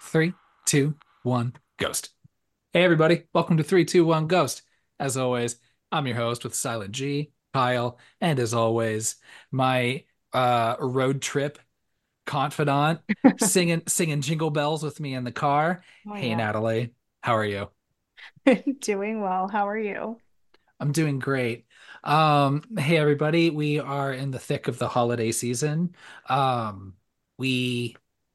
Three, two, one, ghost. Hey, everybody. Welcome to 3, 2, 1, Ghost. As always, I'm your host with Silent G, Kyle, and as always, my road trip confidant singing jingle bells with me in the car. Oh Hey, yeah. Natalie. How are you? Doing well. How are you? I'm doing great. Hey, everybody. We are in the thick of the holiday season. We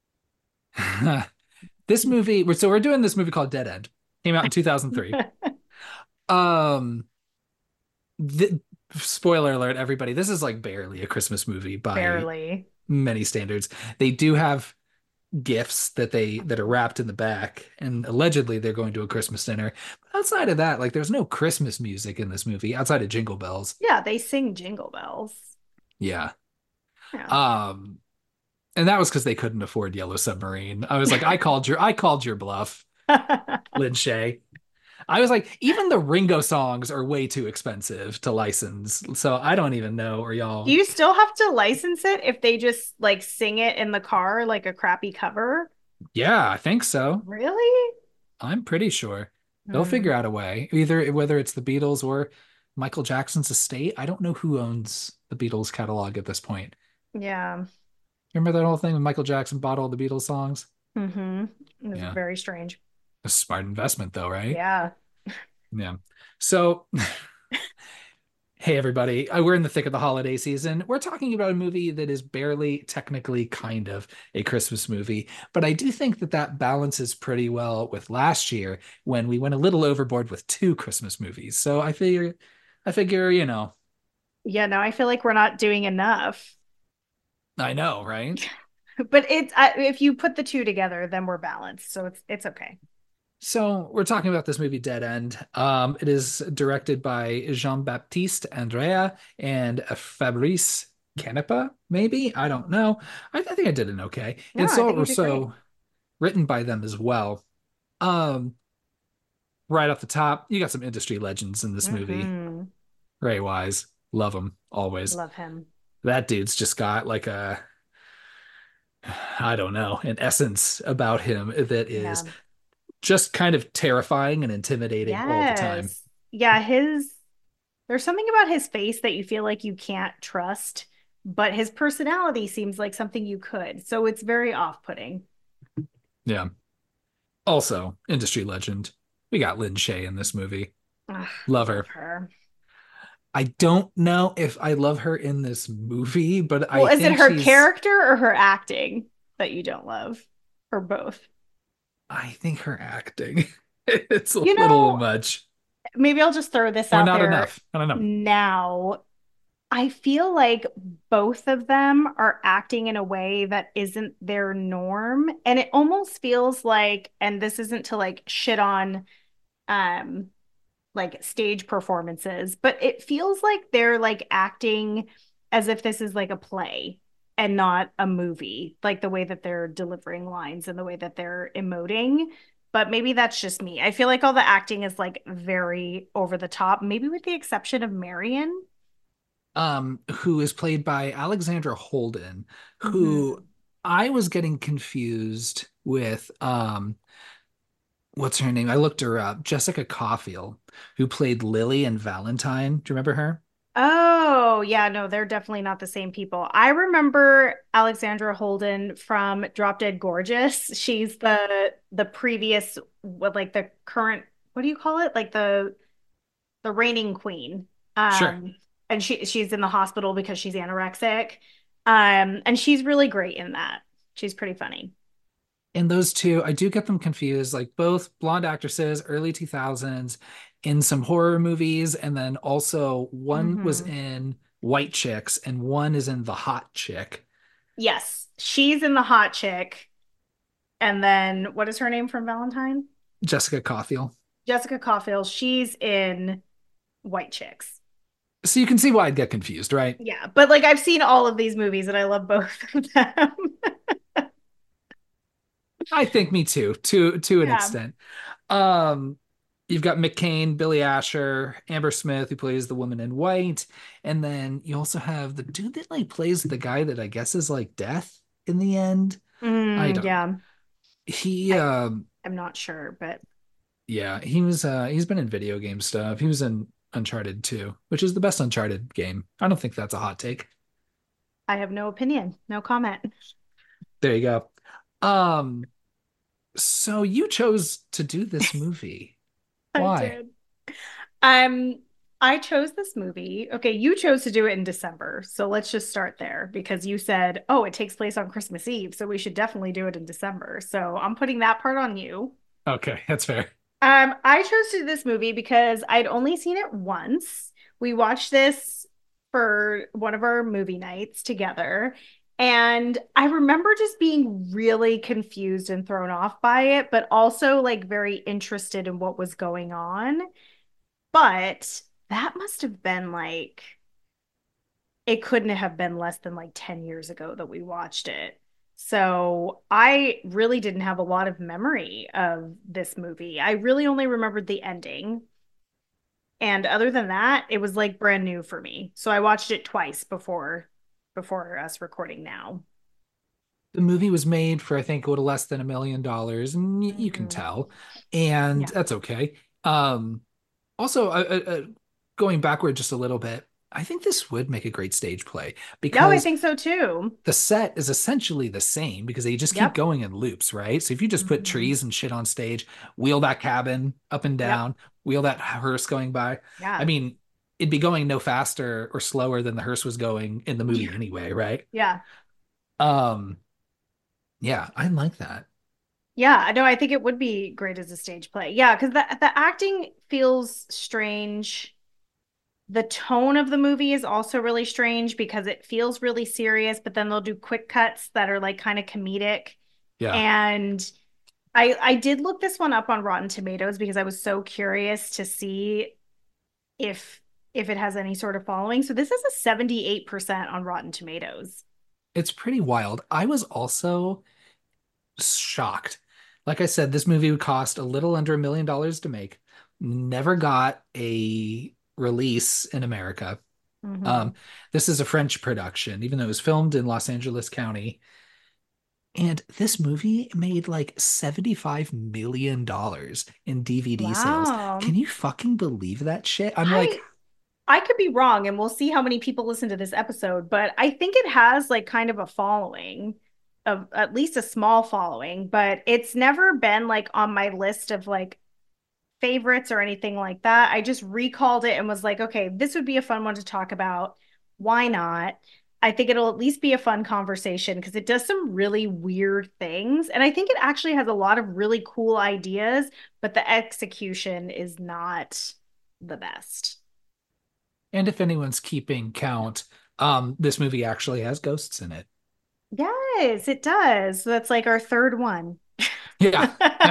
This movie, so we're doing this movie called Dead End. Came out in 2003. Um, the, Spoiler alert, everybody. This is like barely a Christmas movie by Barely. many standards. They do have gifts that are wrapped in the back, and allegedly they're going to a Christmas dinner. But outside of that, like there's no Christmas music in this movie outside of Jingle Bells. Yeah, they sing jingle bells. Yeah. Yeah. Um, and that was because they couldn't afford Yellow Submarine. I was like, I called your bluff, Lin Shay. I was like, even the Ringo songs are way too expensive to license. So I don't even know, or Do y'all. you still have to license it if they just like sing it in the car like a crappy cover? Yeah, I think so. Really? I'm pretty sure they'll figure Hmm. out a way, either whether it's the Beatles or Michael Jackson's estate. I don't know who owns the Beatles catalog at this point. Yeah. Remember that whole thing when Michael Jackson bought all the Beatles songs? Mm-hmm. It was Yeah, very strange. a smart investment though, right? Yeah. Yeah. So hey, everybody. We're in the thick of the holiday season. We're talking about a movie that is barely, technically, kind of a Christmas movie. But I do think that that balances pretty well with last year when we went a little overboard with two Christmas movies. So I figure, Yeah, no, I feel like we're not doing enough. I know, right? But if you put the two together, then we're balanced. So it's okay. So we're talking about this movie, Dead End. It is directed by Jean-Baptiste Andrea and Fabrice Canepa, maybe? I don't Oh. know. I think I did an okay. No, It's I think you did great. also written by them as well. Um, right off the top, you got some industry legends in this movie. Mm-hmm. Ray Wise, love him always. Love him. That dude's just got like I don't know, an essence about him that is Yeah. just kind of terrifying and intimidating all the time. Yes. Yeah, there's something about his face that you feel like you can't trust, but his personality seems like something you could. So it's very off-putting. Yeah. Also, industry legend. We got Lynn Shay in this movie. Ugh, Love love her. her. I don't know if I love her in this movie, but Well, I is it think her she's character or her acting that you don't love? Or both? I think her acting. It's a You little know, much. maybe I'll just throw this Or out not there enough. I don't know. now. I feel like both of them are acting in a way that isn't their norm. And it almost feels like, and this isn't to like shit on um like stage performances, but it feels like they're like acting as if this is like a play and not a movie, like the way that they're delivering lines and the way that they're emoting. But maybe that's just me. I feel like all the acting is like very over the top, maybe with the exception of Marion. Who is played by Alexandra Holden, who Mm-hmm. I was getting confused with what's her name? I looked her up, Jessica Caulfield, who played Lily in Valentine. Do you remember her? Oh, yeah, no, they're definitely not the same people. I remember Alexandra Holden from Drop Dead Gorgeous. She's the previous what like the current what do you call it? Like the reigning queen. Sure. And she's in the hospital because she's anorexic. And she's really great in that. She's pretty funny. And those two, I do get them confused. Like both blonde actresses, early 2000s, in some horror movies, and then also one was Hmm. in White Chicks and one is in The Hot Chick, Yes, she's in the hot chick. And then what is her name from Valentine? Jessica Caulfield. Jessica Caulfield. She's in White Chicks. So you can see why I'd get confused, right? Yeah, but like I've seen all of these movies and I love both of them. I think me too, to an Yeah. extent. Um, you've got McCain, Billy Asher, Amber Smith, who plays the woman in white, and then you also have the dude that like plays the guy that I guess is like Death in the end. I don't know. Yeah. He I am not sure, but yeah, he's been in video game stuff. He was in Uncharted 2, which is the best Uncharted game. I don't think that's a hot take. I have no opinion, no comment. There you go. Um, so you chose to do this movie. I Why? did. Um, I chose this movie. Okay, you chose to do it in December. So let's just start there because you said, oh, it takes place on Christmas Eve. So we should definitely do it in December. So I'm putting that part on you. Okay, that's fair. I chose to do this movie because I'd only seen it once. We watched this for one of our movie nights together. And I remember just being really confused and thrown off by it, but also like very interested in what was going on. But that must have been like, it couldn't have been less than like 10 years ago that we watched it. So I really didn't have a lot of memory of this movie. I really only remembered the ending. And other than that, it was like brand new for me. So I watched it twice before us recording now. The movie was made for I think a little less than $1 million, and you can Mhm. tell, and Yeah. that's okay. Also, going backward just a little bit, I think this would make a great stage play No, I because think so too. the set is essentially the same because they just keep Yep. going in loops, right? So if you just put Mhm. trees and shit on stage, wheel that cabin up and Yep. down, wheel that hearse going by, I Yeah. mean, it'd be going no faster or slower than the hearse was going in the movie anyway, right? Yeah. Um, yeah, I like that. Yeah, no, I think it would be great as a stage play. Yeah, because the acting feels strange. The tone of the movie is also really strange because it feels really serious, but then they'll do quick cuts that are like kind of comedic. Yeah. And I did look this one up on Rotten Tomatoes because I was so curious to see if if it has any sort of following. So this is a 78% on Rotten Tomatoes. It's pretty wild. I was also shocked. Like I said, this movie would cost a little under $1 million to make. Never got a release in America. Mm-hmm. Um, this is a French production, even though it was filmed in Los Angeles County. And this movie made like $75 million in DVD sales. Wow. Can you fucking believe that shit? I'm like, I I could be wrong and we'll see how many people listen to this episode, but I think it has like kind of a following of at least a small following, but it's never been like on my list of like favorites or anything like that. I just recalled it and was like, okay, this would be a fun one to talk about. Why not? I think it'll at least be a fun conversation because it does some really weird things. And I think it actually has a lot of really cool ideas, but the execution is not the best. and if anyone's keeping count, this movie actually has ghosts in it. Yes, it does. So that's like our third one. Yeah.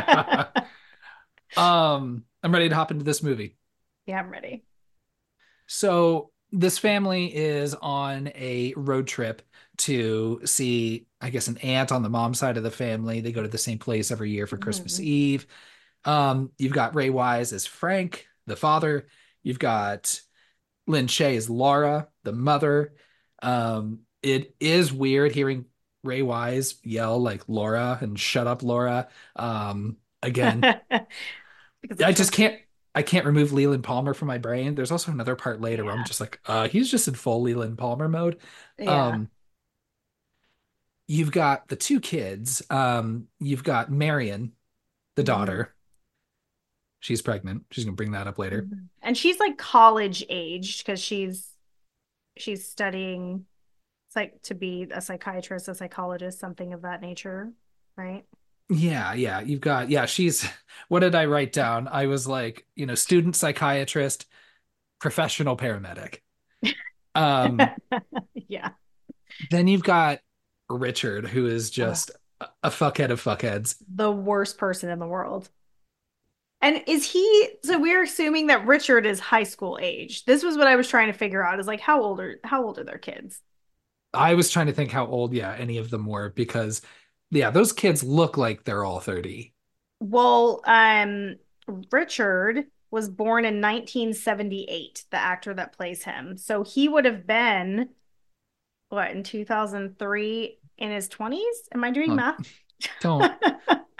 I'm ready to hop into this movie. Yeah, I'm ready. So this family is on a road trip to see, I guess, an aunt on the mom side of the family. They go to the same place every year for Christmas Mhm. Eve. You've got Ray Wise as Frank, the father. You've got Lynn Shay as Laura, the mother. It is weird hearing Ray Wise yell like Laura and shut up, Laura. Again, Because I it's so just can't cute. I can't remove Leland Palmer from my brain. There's also another part later where I'm Yeah. just like, he's just in full Leland Palmer mode. Yeah. Um, you've got the two kids. You've got Marion, the Mhm. daughter. She's pregnant. She's gonna bring that up later. Mhm. And she's like college aged because she's studying like to be a psychiatrist, a psychologist, something of that nature, right? Yeah, yeah. You've got, yeah, she's, what did I write down? I was like, student psychiatrist, professional paramedic. Um, Yeah. then you've got Richard, who is Oh, just a fuckhead of fuckheads. the worst person in the world. And is he, so we're assuming that Richard is high school age. This was what I was trying to figure out is like how old are their kids? I was trying to think how old, yeah, any of them were because, yeah, those kids look like they're all 30. Well, Richard was born in 1978, the actor that plays him. So he would have been what in 2003 in his 20s? Am I doing Oh, math? don't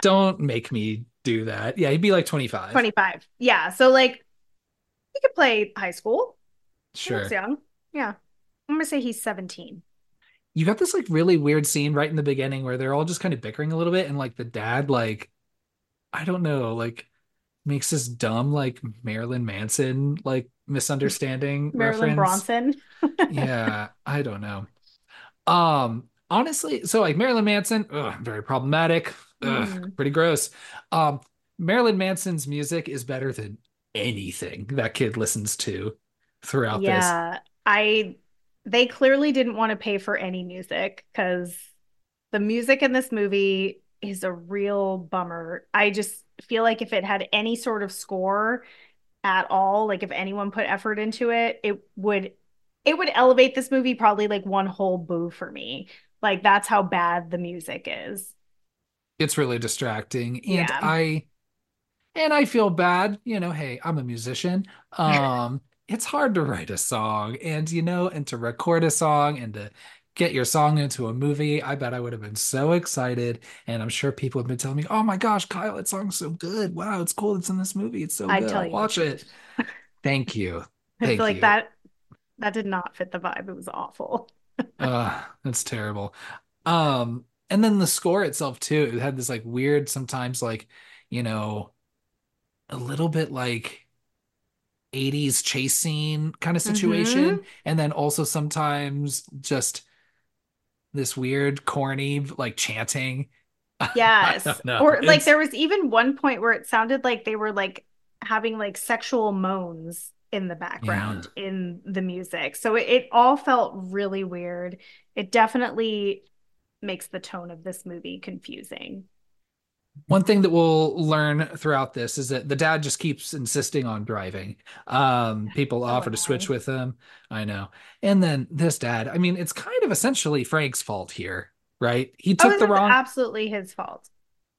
Don't make me do that. Yeah, he'd be like 25. 25. Yeah. So like he could play high school. He looks Sure. young. Yeah. I'm gonna say he's 17. You got this like really weird scene right in the beginning where they're all just kind of bickering a little bit, and like the dad, like, I don't know, like makes this dumb like Marilyn Manson like misunderstanding Marilyn reference. Bronson. Yeah, I don't know. Honestly, so like Marilyn Manson, ugh, very problematic, ugh, Hmm. pretty gross. Um, Marilyn Manson's music is better than anything that kid listens to throughout this. Yeah. I they clearly didn't want to pay for any music because the music in this movie is a real bummer. I just feel like if it had any sort of score at all, like if anyone put effort into it, it would elevate this movie probably like one whole boo for me. Like that's how bad the music is. It's really distracting, Yeah. and I feel bad, hey, I'm a musician. It's hard to write a song and and to record a song and to get your song into a movie. I bet I would have been so excited. And I'm sure people have been telling me, oh my gosh, Kyle, that song's so good. Wow, it's cool. It's in this movie. It's so I'd good. tell I'll you the watch it. truth. Thank you. I feel Thank like you. that did not fit the vibe. It was awful. That's terrible. And then the score itself too, it had this like weird, sometimes like, you know, a little bit like 80s chase scene kind of situation. Mm-hmm. And then also sometimes just this weird, corny, like chanting. I Yes. don't know. Or like It's there was even one point where it sounded like they were like having like sexual moans in the yeah. background in the music. So it all felt really weird. It definitely makes the tone of this movie confusing. One thing that we'll learn throughout this is that the dad just keeps insisting on driving. People So offer to switch annoying. with him. I know. And then this dad, I mean, it's kind of essentially Frank's fault here, right? He Oh, took the it's wrong. absolutely his fault.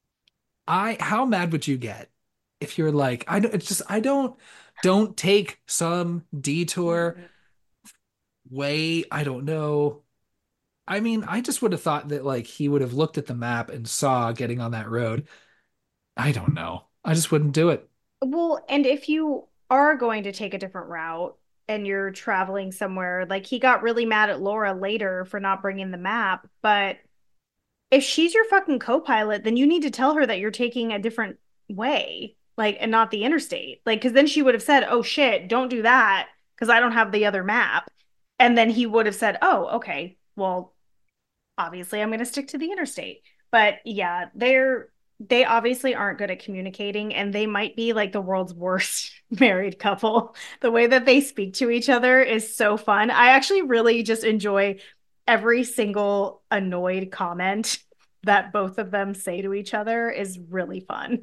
How mad would you get if you're like, I don't, it's just, don't take some detour Mm. way. I don't know. I mean, I just would have thought that like he would have looked at the map and saw getting on that road. I don't know. I just wouldn't do it. Well, and if you are going to take a different route and you're traveling somewhere, like he got really mad at Laura later for not bringing the map, but if she's your fucking co-pilot, then you need to tell her that you're taking a different way, like, and not the interstate. Like, because then she would have said, oh shit, don't do that because I don't have the other map. And then he would have said, oh, okay, well, obviously I'm going to stick to the interstate. But yeah, they obviously aren't good at communicating and they might be like the world's worst married couple. The way that they speak to each other is so fun. I actually really just enjoy every single annoyed comment that both of them say to each other is really fun.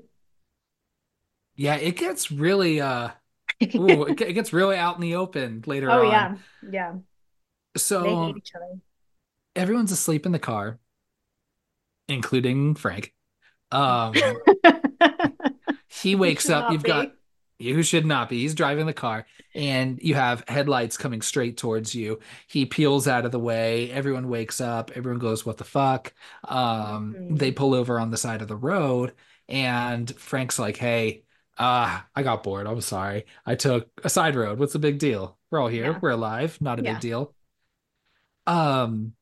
Yeah, it gets really ooh, it gets really out in the open later Oh on. yeah. Yeah. They hate So each other. everyone's asleep in the car, including Frank. Um, he You wakes should up, not you've got be. you should not be. He's driving the car and you have headlights coming straight towards you. He peels out of the way. Everyone wakes up. Everyone goes, "What the fuck?" They Mhm. pull over on the side of the road and Frank's like, "Hey, I got bored. I'm sorry. I took a side road. What's the big deal? We're all here. Yeah. We're alive. Not a big Yeah. deal." Um,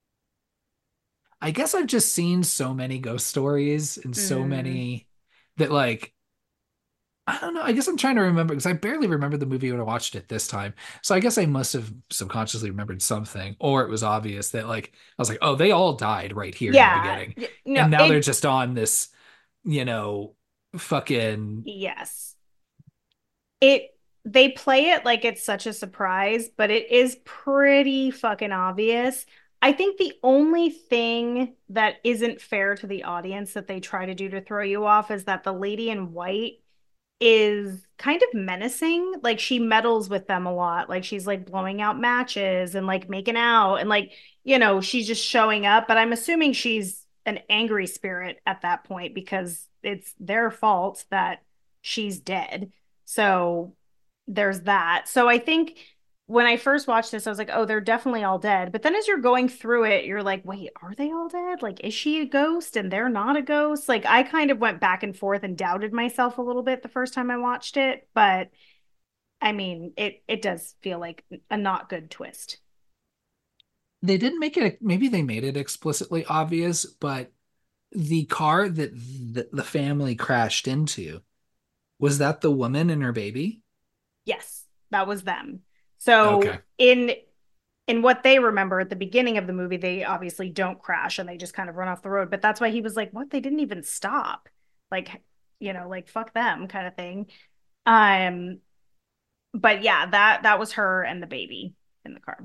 I guess I've just seen so many ghost stories and so Mm. many that like I don't know. I guess I'm trying to remember because I barely remember the movie when I watched it this time. So I guess I must have subconsciously remembered something, or it was obvious that like I was like, oh, they all died right here in the Yeah. beginning. No, And now they're it just on this, you know, fucking yes. It they play it like it's such a surprise, but it is pretty fucking obvious. I think the only thing that isn't fair to the audience that they try to do to throw you off is that the lady in white is kind of menacing. Like she meddles with them a lot. Like she's like blowing out matches and like making out and like, she's just showing up. But I'm assuming she's an angry spirit at that point because it's their fault that she's dead. So there's that. So I think when I first watched this, I was like, oh, they're definitely all dead. But then as you're going through it, you're like, wait, are they all dead? Like, is she a ghost and they're not a ghost? Like, I kind of went back and forth and doubted myself a little bit the first time I watched it. But I mean, it does feel like a not good twist. They didn't make it, maybe they made it explicitly obvious, but the car that the family crashed into, was that the woman and her baby? Yes, that was them. So Okay. in what they remember at the beginning of the movie, they obviously don't crash and they just kind of run off the road. But that's why he was like, "What? They didn't even stop." Like, like fuck them kind of thing. Um, but yeah, that was her and the baby in the car.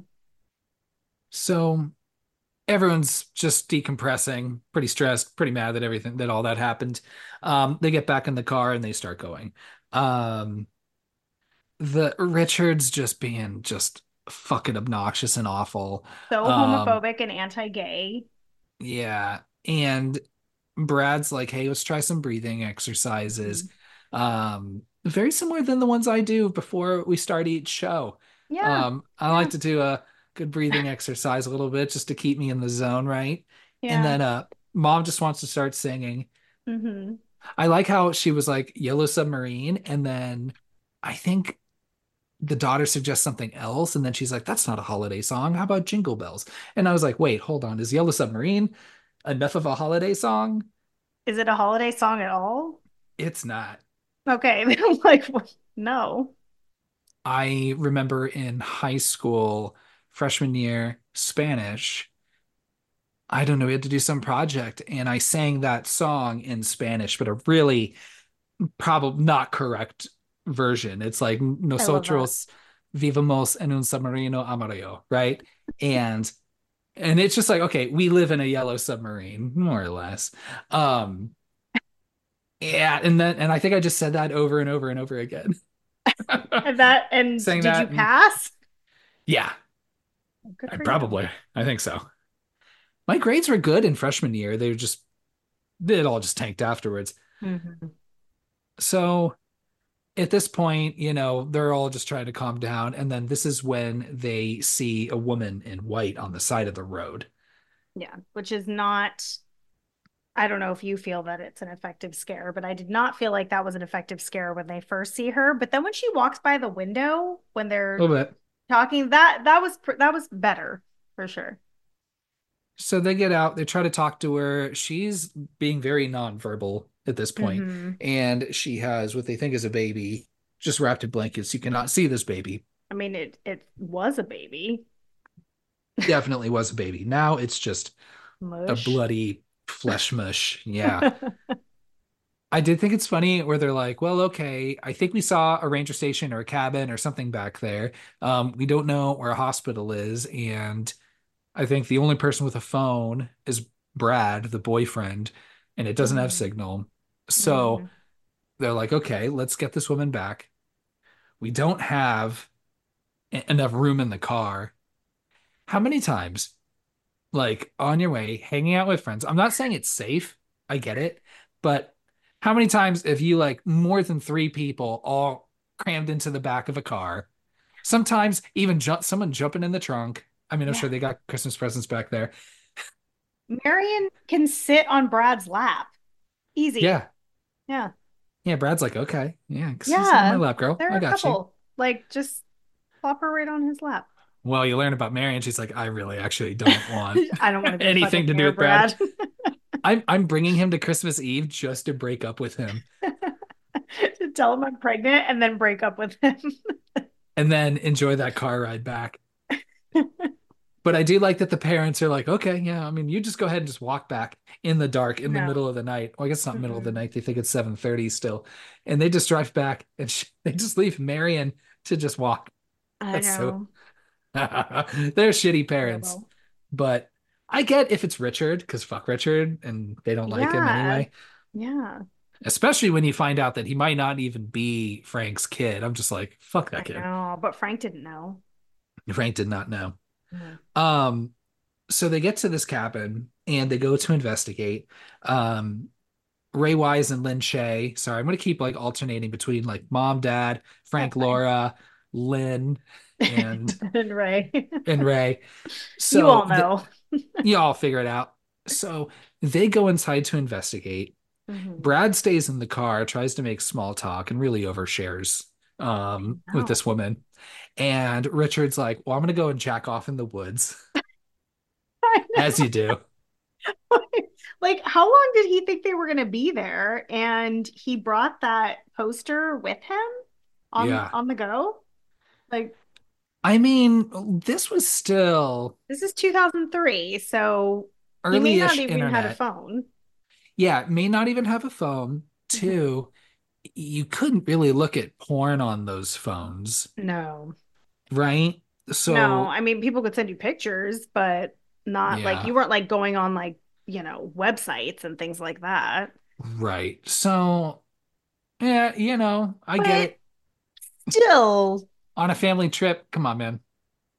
So everyone's just decompressing, pretty stressed, pretty mad that everything that all that happened. They get back in the car and they start going. Um, the Richard's just being just fucking obnoxious and awful. So Um, homophobic and anti-gay. yeah. And Brad's like, hey, let's try some breathing exercises. Mhm. Very similar than the ones I do before we start each show. Yeah, I yeah, like to do a good breathing exercise a little bit just to keep me in the zone, right? And yeah. then mom just wants to start singing. Hmm. I like how she was like Yellow Submarine, and then I think the daughter suggests something else, and then she's like, that's not a holiday song. How about Jingle Bells? And I was like, wait, hold on. Is Yellow Submarine enough of a holiday song? Is it a holiday song at all? It's not. Okay, I'm like, what? No. I remember in high school, freshman year, Spanish, I don't know, we had to do some project and I sang that song in Spanish, but a really probably not correct version. It's like I love that. nosotros vivimos en un submarino amarillo, right? And and it's just like, okay, we live in a yellow submarine, more or less. Um, yeah, and I think I just said that over and over and over again. And Saying did you that, and pass? yeah, Good I for you. probably, I think so. My grades were good in freshman year. They were just, it all just tanked afterwards. Hmm. So at this point, they're all just trying to calm down. And then this is when they see a woman in white on the side of the road. Yeah, which is not, I don't know if you feel that it's an effective scare, but I did not feel like that was an effective scare when they first see her. But then when she walks by the window when A they're little bit. talking, that was better for sure. So they get out, they try to talk to her. She's being very nonverbal at this point, Hmm. and she has what they think is a baby just wrapped in blankets. You cannot see this baby. I mean, it was a baby. Definitely was a baby. Now it's just a Mush. bloody flesh mush. Yeah. I did think it's funny where they're like, well, okay, I think we saw a ranger station or a cabin or something back there. We don't know where a hospital is. And I think the only person with a phone is Brad, the boyfriend, and it doesn't have Hmm. signal. So Hmm. they're like, okay, let's get this woman back. We don't have enough room in the car. How many times, like on your way, hanging out with friends? I'm not saying it's safe. I get it. But how many times have you like more than three people all crammed into the back of a car? Sometimes even someone jumping in the trunk. I mean, I'm Yeah. sure they got Christmas presents back there. Marion can sit on Brad's lap. Easy. Yeah. Yeah. Yeah. Brad's like, okay. Yeah. Sit on my Yeah. lap, girl. They're I a got you. couple. Like, just plop her right on his lap. Well, you learn about Mary and she's like, I really actually don't want I don't want to be fucking anything to do near with Brad. Brad. I'm bringing him to Christmas Eve just to break up with him. To tell him I'm pregnant and then break up with him. And then enjoy that car ride back. But I do like that the parents are like, okay, yeah, I mean, you just go ahead and just walk back in the dark in the No. middle of the night. Well, I guess not middle of the Mm-mm. night. They think it's 7:30 still. And they just drive back and they just leave Marion to just walk. I That's so know. they're shitty parents. Terrible. But I get if it's Richard, because fuck Richard and they don't like him Yeah. anyway. Yeah. Especially when you find out that he might not even be Frank's kid. I'm just like, fuck that I kid. know. But Frank didn't know. Frank did not know. No. Um, so they get to this cabin and they go to investigate. Um, Ray Wise and Lynn Shay. Sorry, I'm gonna keep like alternating between like mom, dad, Frank, That's fine. Laura, Lynn. and And Ray. Ray. You So all know. you all figure it out. So they go inside to investigate. Mhm. Brad stays in the car, tries to make small talk, and really overshares with No. this woman. And Richard's like, "Well, I'm gonna go and jack off in the woods," I as you know. do. Like, how long did he think they were going to be there? And he brought that poster with him Yeah. on the go. Like, I mean, this was still this is 2003, so he may not early-ish even had a internet. phone. Yeah, may not even have a phone. Mhm. Two, you couldn't really look at porn on those phones, No. right? No, So, I mean, people could send you pictures, but not like yeah, you weren't like going on like, websites and things like that. right. So, yeah, I get But it. still, On a family trip, come on, man.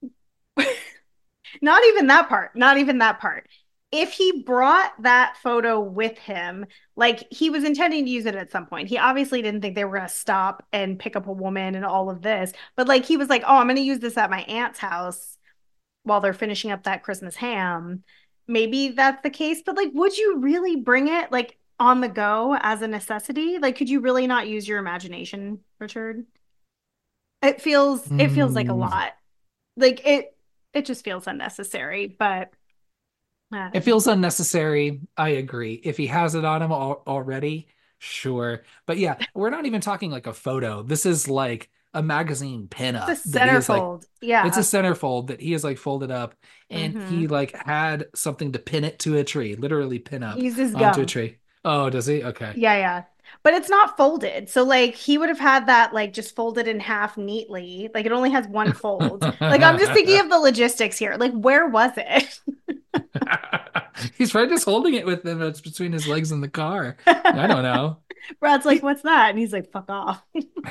not even that part. Not even that part. If he brought that photo with him, like he was intending to use it at some point. He obviously didn't think they were going to stop and pick up a woman and all of this. But like he was like, "Oh, I'm going to use this at my aunt's house while they're finishing up that Christmas ham." Maybe that's the case, but like would you really bring it like on the go as a necessity? Like could you really not use your imagination, Richard? It feels like a Mm, lot. Like it just feels unnecessary, but I it don't know. feels unnecessary. I agree. If he has it on him already, sure. But yeah, we're not even talking like a photo. This is like a magazine The pinup that he is like, centerfold. it's a Yeah. centerfold that he is like folded up, and he Mm-hmm. like had something to pin it to a tree, literally pin He up uses onto a gum. tree. Oh, does he? Okay. Yeah, yeah. But it's not folded. So like he would have had that like just folded in half neatly. Like it only has one fold. Like I'm just thinking of the logistics here. Like where was it? He's probably just holding it with him. It's between his legs in the car. I don't know. Brad's like, He "What's that?" And he's like, "Fuck off."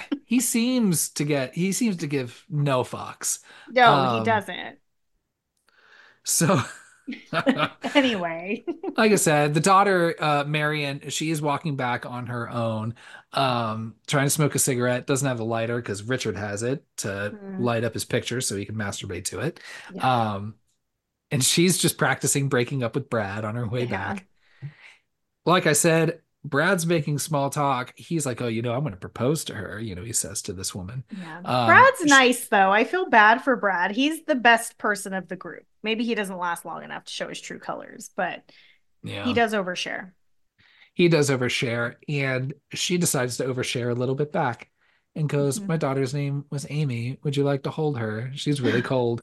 he seems to give no fucks. No, he Um, doesn't. so Anyway. like I said, the daughter, Marion, she is walking back on her own, trying to smoke a cigarette, doesn't have the lighter because Richard has it to Hmm. light up his picture so he can masturbate to it. Yeah. Um, and she's just practicing breaking up with Brad on her way Yeah. back. Like I said, Brad's making small talk. He's like, "Oh, I'm going to propose to her," he says to this woman. Yeah. Um, Brad's nice though. I feel bad for Brad. He's the best person of the group. Maybe he doesn't last long enough to show his true colors, but he yeah, does overshare. he does overshare, and she decides to overshare a little bit back and goes, Mhm. "My daughter's name was Amy. Would you like to hold her? She's really cold."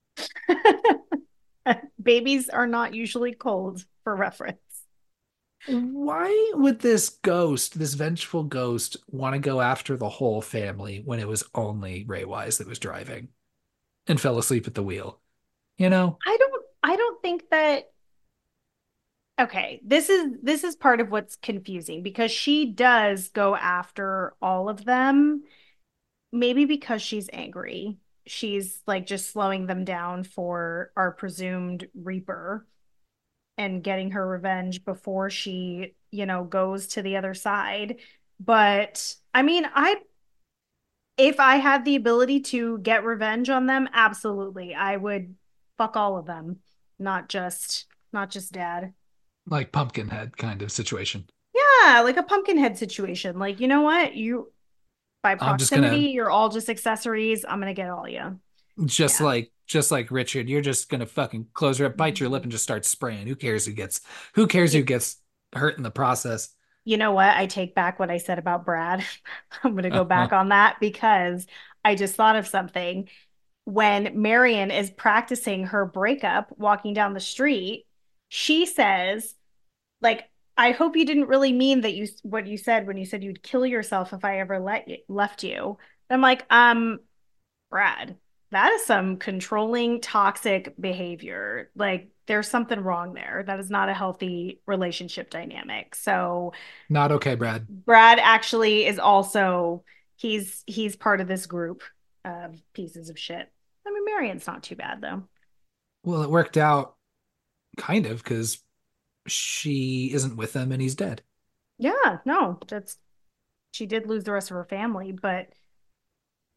Babies are not usually cold for reference. Why would this vengeful ghost, want to go after the whole family when it was only Ray Wise that was driving and fell asleep at the wheel? You know? I don't think that okay, this is part of what's confusing because she does go after all of them, maybe because she's angry. She's like just slowing them down for our presumed Reaper and getting her revenge before she, goes to the other side. But I mean, if I had the ability to get revenge on them, absolutely. I would fuck all of them, not just dad. Like Pumpkinhead kind of situation. Yeah, like a Pumpkinhead situation. Like, you know what? You by I'm just gonna proximity, you're all just accessories. I'm gonna get all you. just Yeah. like Richard, you're just gonna fucking close your bite your lip Mhm. and just start spraying. Who cares You, who gets hurt in the process? you know what? I take back what I said about Brad. I'm gonna go back on that because I just thought of something. When Marion is practicing her breakup walking down the street, she says, like, I hope you didn't really mean that you what you said when you said you'd kill yourself if I ever left you. And I'm like, Brad, that is some controlling, toxic behavior. Like, there's something wrong there. That is not a healthy relationship dynamic. So, Not okay, Brad. Brad actually is also he's part of this group of pieces of shit. I mean, Marion's not too bad though. Well, it worked out kind of because she isn't with him and he's dead. Yeah, no, that's she did lose the rest of her family, but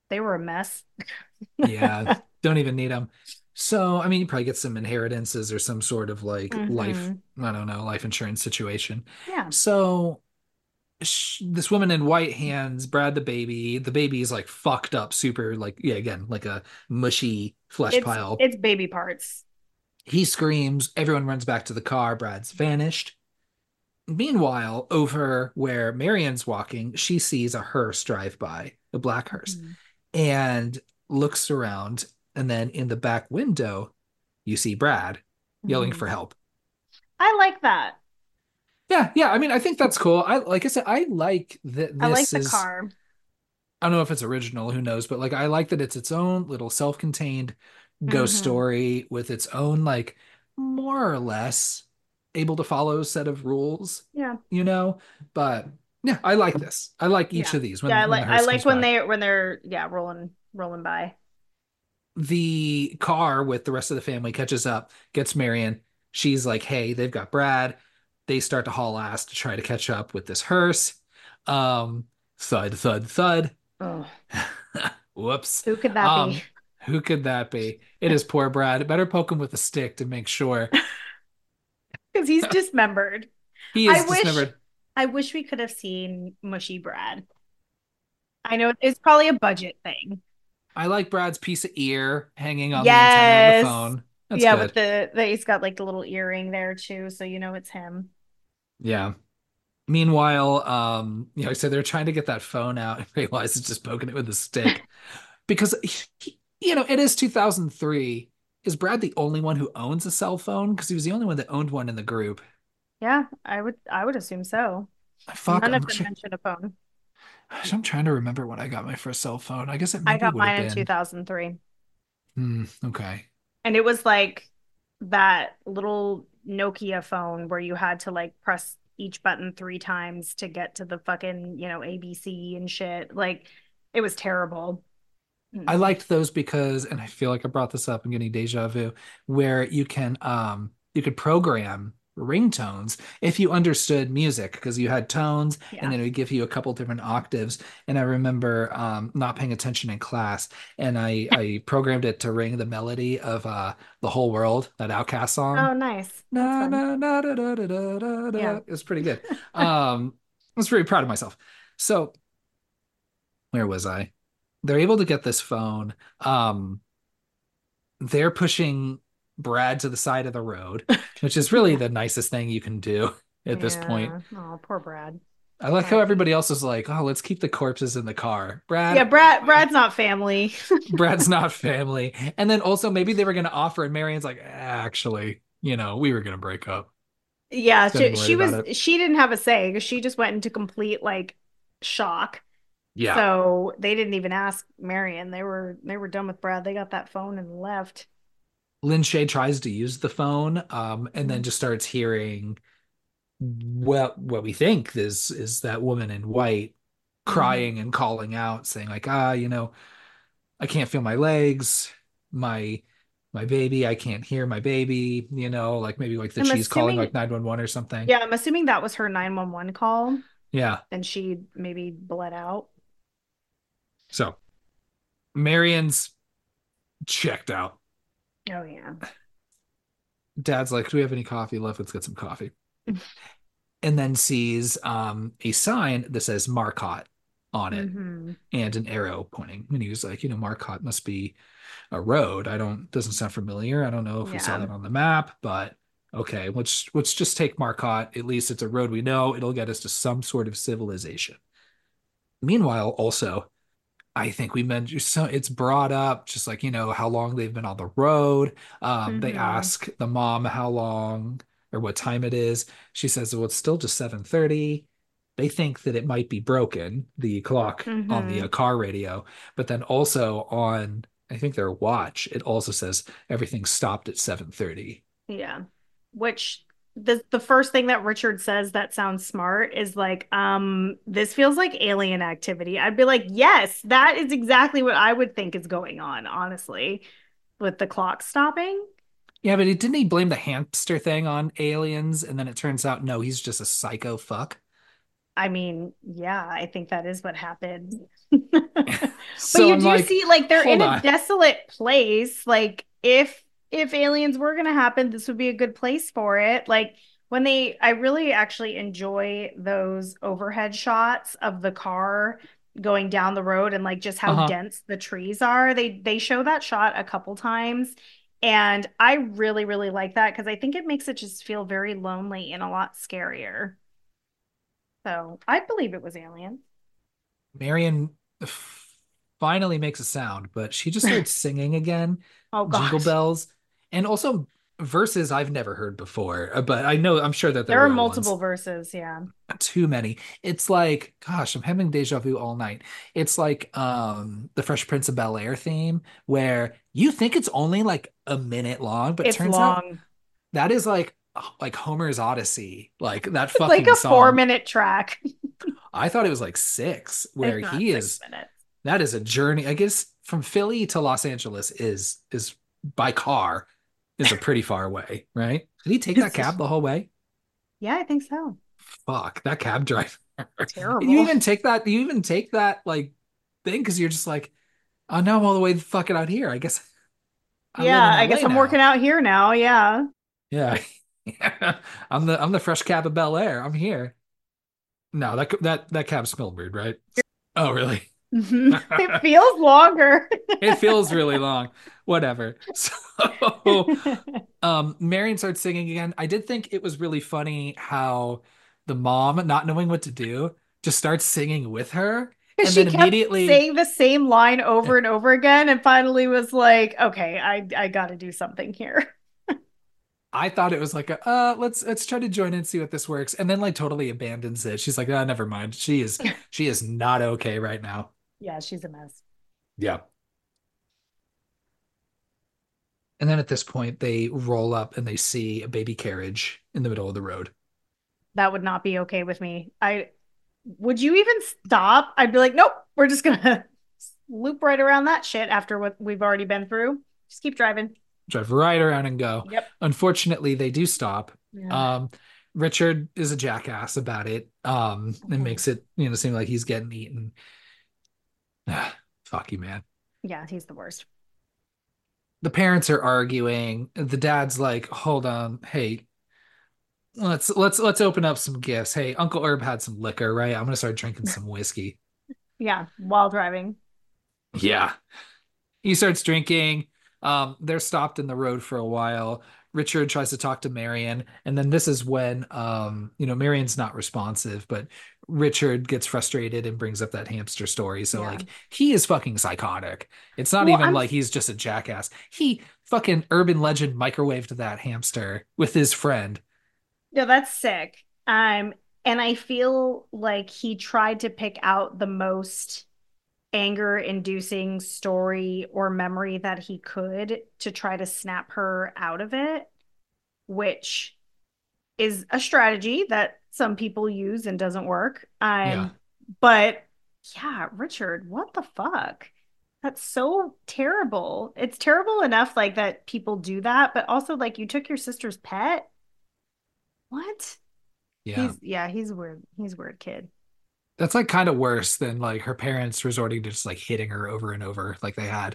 They were a mess. Yeah, don't even need them. So, I mean, you probably get some inheritances or some sort of like life, Hmm. I don't know, life insurance situation. Yeah. So, this woman in white hands Brad the baby. The baby is like fucked up, super like, yeah, again, like a mushy flesh pile. It's baby parts. He screams, everyone runs back to the car. Brad's vanished. Meanwhile, over where Marian's walking, she sees a hearse drive by, a black hearse, Mhm. and looks around. And then in the back window, you see Brad yelling Mhm. for help. I like that. Yeah, yeah. I mean, I think that's cool. I like I said, I like that I like this the is car. I don't know if it's original, who knows, but like I like that it's its own little self-contained ghost Hmm. story with its own like more or less able to follow set of rules, Yeah. you know? But yeah, I like this. I like each Yeah. of these Yeah, when the I hearse like comes by. when they're yeah, rolling by. The car with the rest of the family catches up, gets Marion. She's like, "Hey, they've got Brad." They start to haul ass to try to catch up with this hearse. Thud, thud, thud. Oh, Whoops. who could that be? Um, who could that be? It is poor Brad. Better poke him with a stick to make sure. Because he's dismembered. He I is wish dismembered. I wish we could have seen Mushy Brad. I know it's probably a budget thing. I like Brad's piece of ear hanging on the antenna of the Yes. phone. That's Yeah, with good. the he's got like the little earring there too, so you know it's him. Yeah. Meanwhile, I said they're trying to get that phone out and realize it's just poking it with a stick because, it is 2003. Is Brad the only one who owns a cell phone? Because he was the only one that owned one in the group. Yeah, I would assume so. Fuck, None of them mentioned a phone. I'm trying to remember when I got my first cell phone. I guess it I maybe got would have mine in been. 2003. Okay. And it was like that little Nokia phone where you had to like press each button 3 times to get to the fucking, ABC and shit. Like it was terrible. I Mm. liked those because, and I feel like I brought this up, I'm getting deja vu, where you could program ringtones if you understood music because you had tones and Yeah. then it would give you a couple different octaves. And I remember not paying attention in class and I programmed it to ring the melody of The Whole World, that Outkast song. Oh, nice. That's Na fun. na na da da da da da da. Yeah. It was pretty good. I was pretty proud of myself. So where was I? They're able to get this phone. They're pushing Brad to the side of the road, which is really Yeah. the nicest thing you can do at this point. Yeah. Oh, poor Brad. I like how R.I.P. everybody else is like, "Oh, let's keep the corpses in the car." Yeah, Brad's not family. Brad's not family. And then also maybe they were going to offer, and Marion's like, actually, we were going to break up. Yeah, Don't even worry about it. she didn't have a say because she just went into complete like shock. Yeah. So they didn't even ask Marion. They were done with Brad. They got that phone and left. Lin Shaye tries to use the phone, and then Mhm. just starts hearing what we think is that woman in white crying Mhm. and calling out, saying like, I can't feel my legs, my my baby, I can't hear my baby, like maybe like that I'm she's calling like assuming, 911 or something. yeah, I'm assuming that was her 911 call Yeah. and she maybe bled out. So Marion's checked out. Oh yeah. Dad's like, do we have any coffee left? Let's get some coffee. And then sees a sign that says Marcotte on it Hmm. and an arrow pointing. And he was like, Marcotte must be a road. Doesn't sound familiar. I don't know if we saw Yeah. that on the map, but okay, let's just take Marcotte. At least it's a road we know. It'll get us to some sort of civilization. Meanwhile, also, I think we mentioned so it's brought up just like, how long they've been on the road. They Hmm. ask the mom how long or what time it is. She says, well, it's still just 7:30. They think that it might be broken, the clock on the Hmm. car radio, but then also on, I think their watch, it also says everything stopped at 7:30. Yeah. Which the first thing that Richard says that sounds smart is like, this feels like alien activity. I'd be like, yes, that is exactly what I would think is going on, honestly, with the clock stopping. Yeah, but didn't he blame the hamster thing on aliens? And then it turns out, no, he's just a psycho fuck. I mean, yeah, I think that is what happened. But So you I'm do like, see like they're in hold a on. desolate place. Like if aliens were going to happen, this would be a good place for it. Like when they I really actually enjoy those overhead shots of the car going down the road and like just how Uh-huh. dense the trees are. They show that shot a couple times and I really like that because I think it makes it just feel very lonely and a lot scarier. So I believe it was aliens. Marion finally makes a sound, but she just starts singing again, Oh Jingle gosh. Bells, and also verses I've never heard before, but I'm sure that they're There are real ones. multiple verses, yeah. Too many. It's like, gosh, I'm having deja vu all night. It's like the Fresh Prince of Bel-Air theme, where you think it's only like a minute long, but It's turns out long. that is like Homer's Odyssey, like that It's like fucking a four song. minute track. I thought it was like six, where It's not he six is. minutes. That is a journey. I guess from Philly to Los Angeles is by car is a pretty far way, right? Did he take that cab the whole way? Yeah, I think so. Fuck, that cab driver. Terrible. You even take that like thing because you're just like, oh no, I'm all the way fucking out here. I guess I live Yeah, in I guess LA I'm now. working out here now. Yeah. Yeah. I'm the fresh cab of Bel Air. I'm here. No, that cab smelled weird, right? Oh, really? It feels longer. It feels really long. Whatever. So, Marion starts singing again. I did think it was really funny how the mom, not knowing what to do, just starts singing with her, Because and she then kept immediately, saying the same line over and over again, and finally was like, "Okay, I got to do something here." I thought it was like let's try to join in and see what this works, and then like totally abandons it. She's like, ah, never mind. She is not okay right now. Yeah, she's a mess. Yeah. And then at this point, they roll up and they see a baby carriage in the middle of the road. That would not be okay with me. I would you even stop? I'd be like, "Nope, we're just gonna loop right around that shit after what we've already been through. Just keep driving." Drive right around and go. Yep. Unfortunately, they do stop. Yeah. Um, Richard is a jackass about it. And Mhm. makes it, seem like he's getting eaten. Fuck you, man. Yeah, he's the worst. The parents are arguing. The dad's like, hold on, hey, let's open up some gifts. Hey, Uncle Herb had some liquor, right? I'm gonna start drinking some whiskey. Yeah, while driving. Yeah. He starts drinking. They're stopped in the road for a while. Richard tries to talk to Marion, and then this is when Marion's not responsive, but Richard gets frustrated and brings up that hamster story. So Yeah. like he is fucking psychotic. It's not Well, even I'm like he's just a jackass. He fucking urban legend microwaved that hamster with his friend. Yeah, that's sick. And I feel like he tried to pick out the most anger-inducing story or memory that he could to try to snap her out of it, which is a strategy that some people use and doesn't work. Yeah. But yeah, Richard, what the fuck? That's so terrible. It's terrible enough like that people do that, but also like you took your sister's pet. What? Yeah. He's weird. He's a weird kid. That's like kind of worse than like her parents resorting to just like hitting her over and over like they had.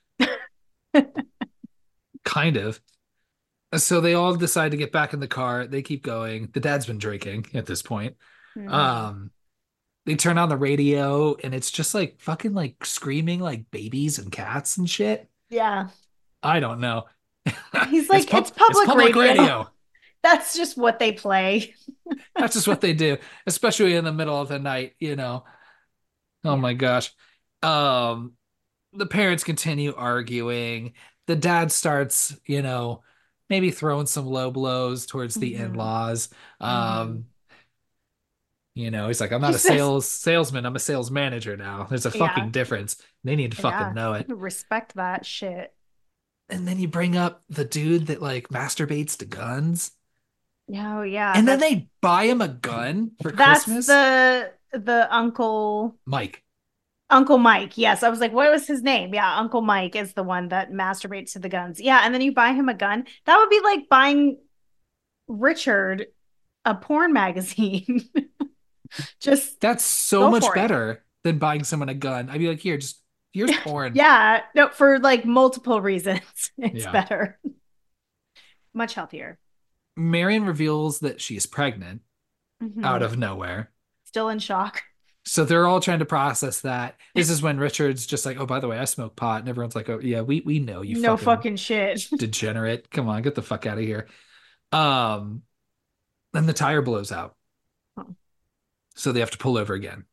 Kind of. So they all decide to get back in the car. They keep going. The dad's been drinking at this point. Mhm. Um, they turn on the radio and it's just like fucking like screaming like babies and cats and shit. Yeah. I don't know. He's It's like, it's it's public public radio. radio. That's just what they play. That's just what they do, especially in the middle of the night. Oh Yeah. my gosh. Um, the parents continue arguing. The dad starts, maybe throwing some low blows towards the Hmm. in-laws. Hmm. Um, he's like, I'm He not a says, salesman, I'm a sales manager now. There's a yeah, fucking difference. They need to fucking yeah. know it. Respect that shit. And then you bring up the dude that like masturbates to guns. Oh yeah, And then they buy him a gun for that's Christmas. the Mike. Uncle Mike. Yes, I was like, what was his name? Yeah, Uncle Mike is the one that masturbates to the guns. Yeah, and then you buy him a gun. That would be like buying Richard a porn magazine. Just That's so go much for it. better than buying someone a gun. I'd be like, here, just here's porn. Yeah, no, for like multiple reasons, it's Yeah. better. Much healthier. Marion reveals that she's pregnant out Hmm. of nowhere. Still in shock. So they're all trying to process that. This is when Richard's just like, oh, by the way, I smoke pot. And everyone's like, oh, yeah, we know you No fucking fucking shit. degenerate. Come on, get the fuck out of here. Um, then the tire blows out. So they have to pull over again.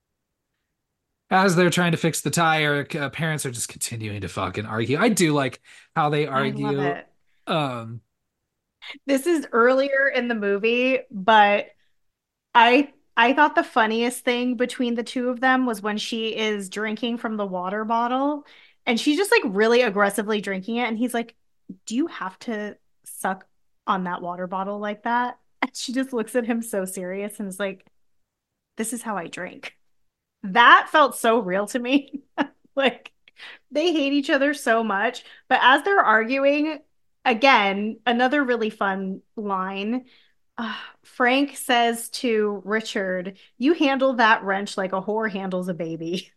As they're trying to fix the tire, parents are just continuing to fucking argue. I do like how they I love argue. it. Um, This is earlier in the movie, but I thought the funniest thing between the two of them was when she is drinking from the water bottle and she's just like really aggressively drinking it and he's like, "Do you have to suck on that water bottle like that?" And she just looks at him so serious and is like, "This is how I drink." That felt so real to me. Like they hate each other so much, but as they're arguing, again, another really fun line. Frank says to Richard, "You handle that wrench like a whore handles a baby."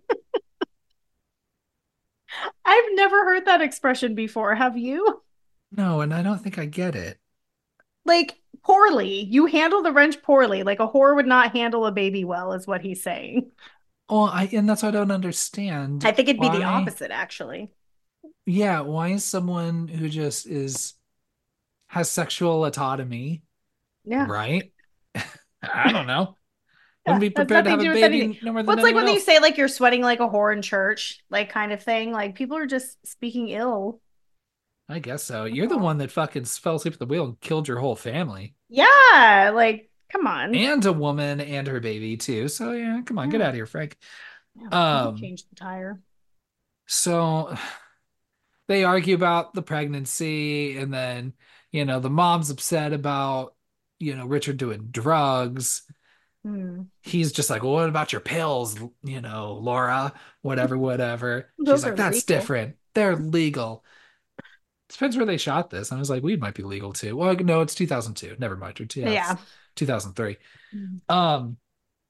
I've never heard that expression before. Have you? no, and I don't think I get it. Like, poorly. You handle the wrench poorly. Like a whore would not handle a baby well, is what he's saying. Well, and that's what I don't understand. I think it'd be the Why? opposite, actually. Yeah, why is someone who just is has sexual autonomy, Yeah. right? I don't know. Yeah. Wouldn't be That's prepared to nothing have to a do with anything. baby no more than What's like anyone when you else. say like you're sweating like a whore in church, like kind of thing. Like people are just speaking ill. I guess so. That's You're the all. one that fucking fell asleep at the wheel and killed your whole family. Yeah, like come on. And a woman and her baby too. So yeah, come on, get Yeah. out of here, Frank. Yeah. You can Um, change the tire. so they argue about the pregnancy, and then, the mom's upset about, Richard doing drugs. Hmm. He's just like, well, what about your pills, Laura? Whatever, whatever. She's Those like, are that's legal. different. They're legal. Depends where they shot this. I was like, weed might be legal too. Well, no, it's 2002. Never mind. Yeah, it's Yeah. 2003. Mm. Um,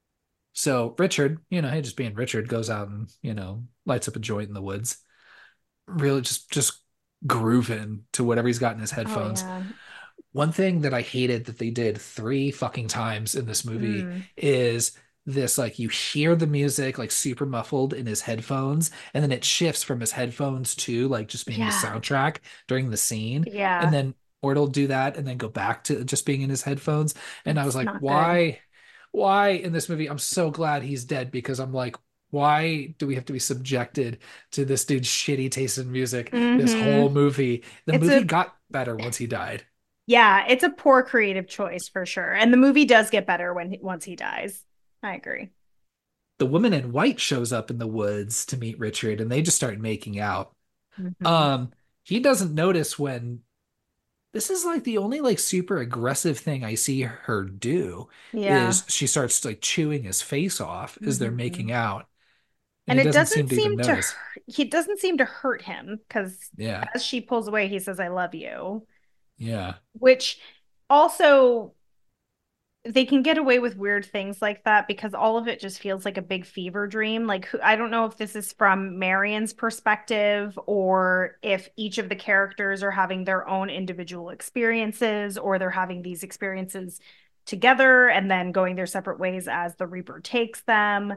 so Richard, hey, just being Richard, goes out and, lights up a joint in the woods. Really just grooving to whatever he's got in his Oh headphones. yeah. One thing that I hated that they did three fucking times in this movie Mm. is this, like, you hear the music like super muffled in his headphones, and then it shifts from his headphones to like just being the Yeah. soundtrack during the scene. And Yeah. then or it'll do that and then go back to just being in his headphones. And I was It's like, not good. why in this movie? I'm so glad he's dead, because I'm like, why do we have to be subjected to this dude's shitty taste in music this Hmm. whole movie? The It's movie a got better once he died. yeah, it's a poor creative choice for sure. And the movie does get better once he dies. I agree. The woman in white shows up in the woods to meet Richard, and they just start making out. Hmm. Um, he doesn't notice when this is like the only like super aggressive thing I see her do Yeah. is she starts like chewing his face off as they're Hmm. making out, and And he it doesn't doesn't seem to even seem to notice. he doesn't seem to hurt him because Yeah, as she pulls away, he says, "I love you," yeah. which also they can get away with weird things like that because all of it just feels like a big fever dream. Like, I don't know if this is from Marion's perspective or if each of the characters are having their own individual experiences or they're having these experiences together and then going their separate ways as the Reaper takes them.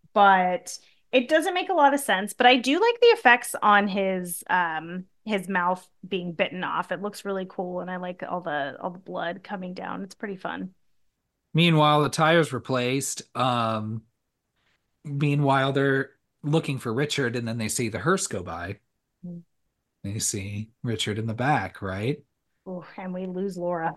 But it doesn't make a lot of sense. But I do like the effects on his mouth being bitten off. It looks really cool and I like all the blood coming down. It's pretty fun. Meanwhile, the tire's replaced. Meanwhile, they're looking for Richard, and then they see the hearse go by. They see Richard in the back, right? Ooh, and we lose Laura.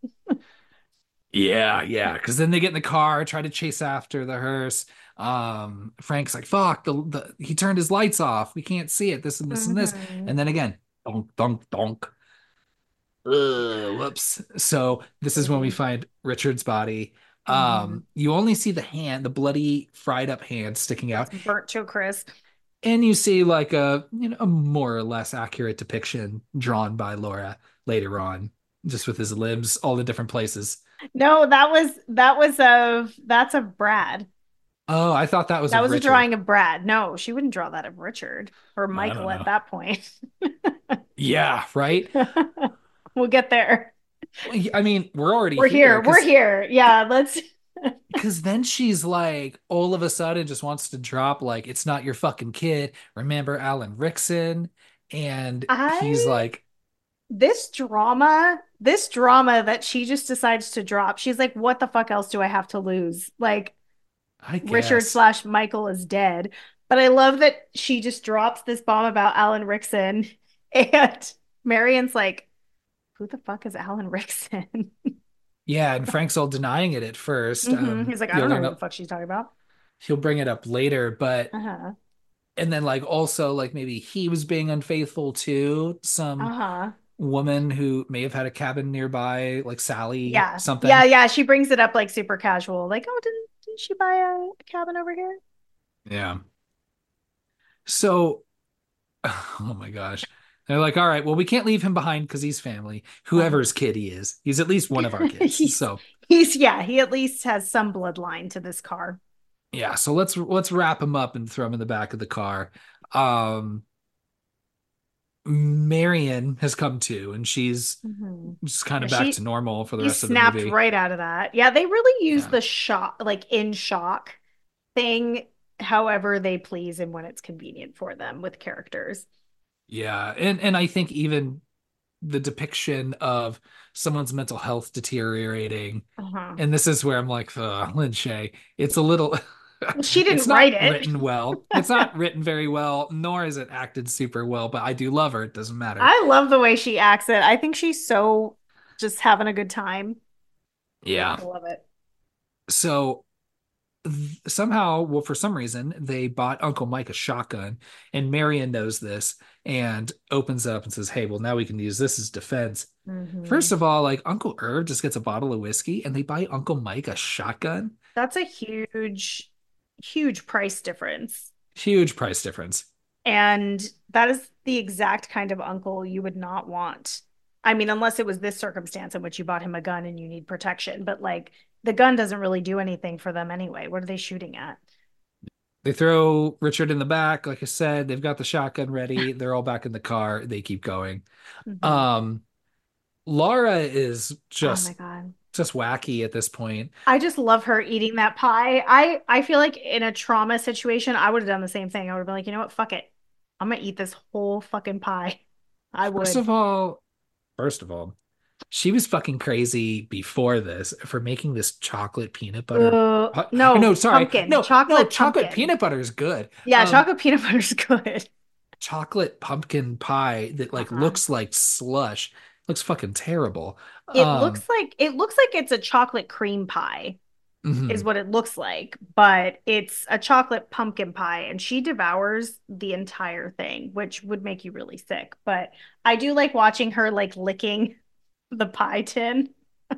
Yeah, yeah. Because then they get in the car, try to chase after the hearse. Frank's like, "Fuck!" He turned his lights off. We can't see it. This and this and this. Hmm. And then again, donk, donk, donk. Ugh, whoops. So this is when we Hmm. find Richard's body. Hmm. You only see the hand, the bloody, fried up hand sticking It's out, burnt to a crisp. and you see like a more or less accurate depiction drawn by Laura later on, just with his limbs all in different places. No, that's of Brad. Oh, I thought that was That of was a Richard. drawing of Brad. No, she wouldn't draw that of Richard or I don't Michael at know. that point. Yeah, right. We'll get there. Well, I mean, we're already We're here here. We're because here. Yeah, let's. then she's like all of a sudden just wants to drop like it's not your fucking kid. Remember Alan Rickson? And he's I like, this drama that she just decides to drop. She's like, what the fuck else do I have to lose? Like I Richard guess. slash Michael is dead. But I love that she just drops this bomb about Alan Rickson, and Marion's like, who the fuck is Alan Rickson? Yeah, and Frank's all denying it at first. He's like, I You'll don't know learn who the up fuck she's talking about. he'll bring it up later, but Uh-huh. and then like also like maybe he was being unfaithful to some Uh-huh. woman who may have had a cabin nearby, like Sally Yeah. Yeah, something. yeah. She brings it up like super casual. Like, oh, didn't she buy a cabin over here? Yeah. So, oh my gosh. They're like, all right, well, we can't leave him behind because he's family. Uh-huh. Whoever's kid he is, he's at least one of our kids. He's So, yeah, he at least has some bloodline to this car. yeah, so let's wrap him up and throw him in the back of the car. Um, Marion has come to, and she's just kind Yeah, of back to normal for the she rest of the snapped movie. right out of that. Yeah, they really use Yeah. the shock, like in shock thing, however they please and when it's convenient for them with characters. Yeah. And I think even the depiction of someone's mental health deteriorating, Uh-huh. and this is where I'm like, Lin Shaye, it's a little Well, she it's didn't not write it. written well. It's not written very well, nor is it acted super well, but I do love her. It doesn't matter. I love the way she acts it. I think she's so just having a good time. Yeah. I love it. So somehow, well, for some reason, they bought Uncle Mike a shotgun, and Marion knows this and opens up and says, "Hey, well, now we can use this as defense." Hmm. First of all, like Uncle Irv just gets a bottle of whiskey, and they buy Uncle Mike a shotgun. That's a huge, huge price difference. Huge price difference. And that is the exact kind of uncle you would not want. I mean, unless it was this circumstance in which you bought him a gun and you need protection, but like the gun doesn't really do anything for them anyway. What are they shooting at? They throw Richard in the back. Like I said, they've got the shotgun ready. They're all back in the car. They keep going. Hmm. Um, Laura is Oh my God. just wacky at this point. I just love her eating that pie. I feel like in a trauma situation, I would have done the same thing. I would have been like, you know what? Fuck it. I'm gonna eat this whole fucking pie. I First would. of all, first of all, she was fucking crazy before this for making this chocolate peanut butter. No, No, sorry. pumpkin, No, chocolate chocolate pumpkin. peanut butter is good. Yeah, chocolate peanut butter's good. Chocolate pumpkin pie that like Uh-huh. looks like slush. Looks fucking terrible. It Um, looks like it's a chocolate cream pie is mhm. what it looks like, but it's a chocolate pumpkin pie and she devours the entire thing, which would make you really sick. But I do like watching her like licking the pie tin.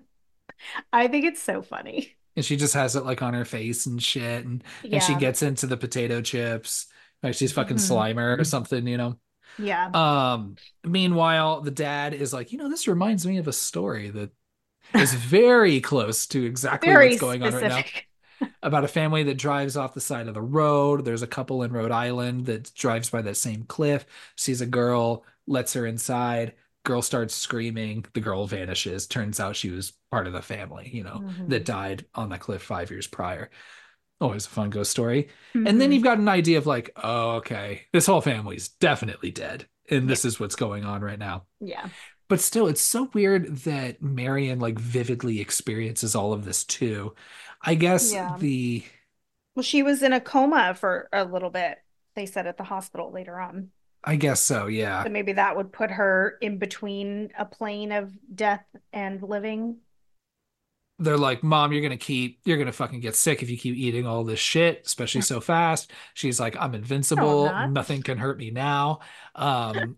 I think it's so funny. And she just has it like on her face and shit, and she Yeah. gets into the potato chips. Like she's fucking Hmm. Slimer or something, you know. Yeah. Meanwhile, the dad is like, this reminds me of a story that is very close to exactly what's Very going on right now specific. about a family that drives off the side of the road. There's a couple in Rhode Island that drives by that same cliff, sees a girl, lets her inside. Girl starts screaming. The girl vanishes. Turns out she was part of the family, that Hmm. died on that cliff 5 years prior. Always a fun ghost story. And then Hmm. you've got an idea of like, oh, okay, this whole family's definitely dead. And Yeah. this is what's going on right now. Yeah. But still, it's so weird that Marion like vividly experiences all of this too. I guess Yeah. the Well, she was in a coma for a little bit, they said at the hospital later on. I guess so, yeah. So maybe that would put her in between a plane of death and living. They're like, Mom, you're gonna fucking get sick if you keep eating all this shit, especially so fast. She's like, I'm No, I'm invincible. not. Nothing can hurt me now. Um,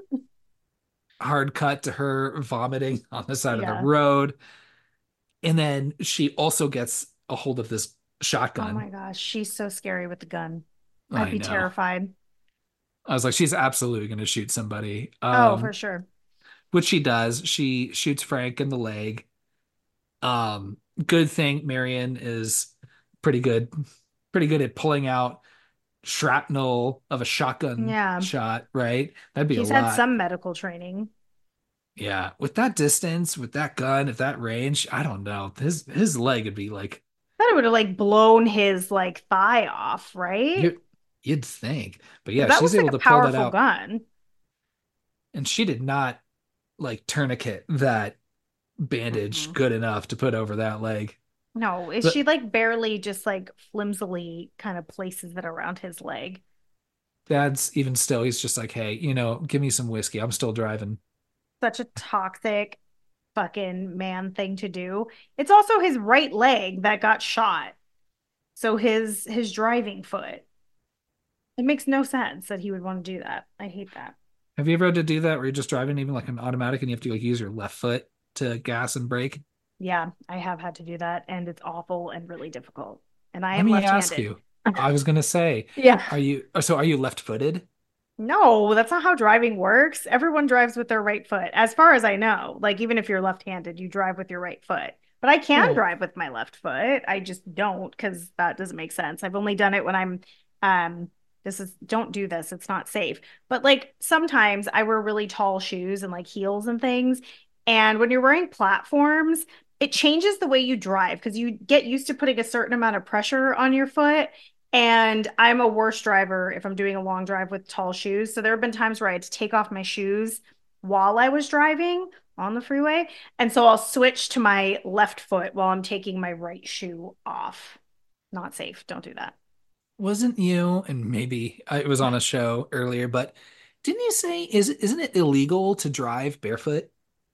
Hard cut to her vomiting on the side of the Yeah. road. And then she also gets a hold of this Oh shotgun. my gosh, she's so scary with the gun. I'd I be know. terrified. I was like, she's absolutely going to shoot somebody. Oh, for sure. Which she does. She shoots Frank in the leg. Good thing Marion is pretty good, pretty good at pulling out shrapnel of a shotgun Yeah. shot, right? That'd be a She's had lot. some medical training. Yeah, with that distance, with that gun, at that range, I don't know. His leg would be like Thought it would have like blown his like thigh off, right? you you'd think. But Because yeah, that she's looks like able a to pull that powerful out. gun. And she did not like tourniquet that bandage Mm-mm. good enough to put over that leg. No, is she But like barely just like flimsily kind of places it around his leg? Dad's even still, he's just like, hey, give me some whiskey. I'm still driving. Such a toxic fucking man thing to do. It's also his right leg that got shot. So his driving foot. It makes no sense that he would want to do that. I hate that. Have you ever had to do that where you're just driving even like an automatic and you have to like use your left foot to gas and brake? Yeah, I have had to do that and it's awful and really difficult. And I Let am me ask left-handed. you. I was gonna say, Yeah. are you left-footed? No, that's not how driving works. Everyone drives with their right foot, as far as I know. Like, even if you're left-handed, you drive with your right foot. But I can Well, drive with my left foot. I just don't because that doesn't make sense. I've only done it when um, don't do this. It's not safe. But like sometimes I wear really tall shoes and like heels and things. And when you're wearing platforms, it changes the way you drive because you get used to putting a certain amount of pressure on your foot and I'm a worse driver if I'm doing a long drive with tall shoes. So there have been times where I had to take off my shoes while I was driving on the freeway. And so I'll switch to my left foot while I'm taking my right shoe off. Not safe. Don't do that. wasn't you, and maybe it was on a show earlier, but didn't you say isn't it illegal to drive barefoot?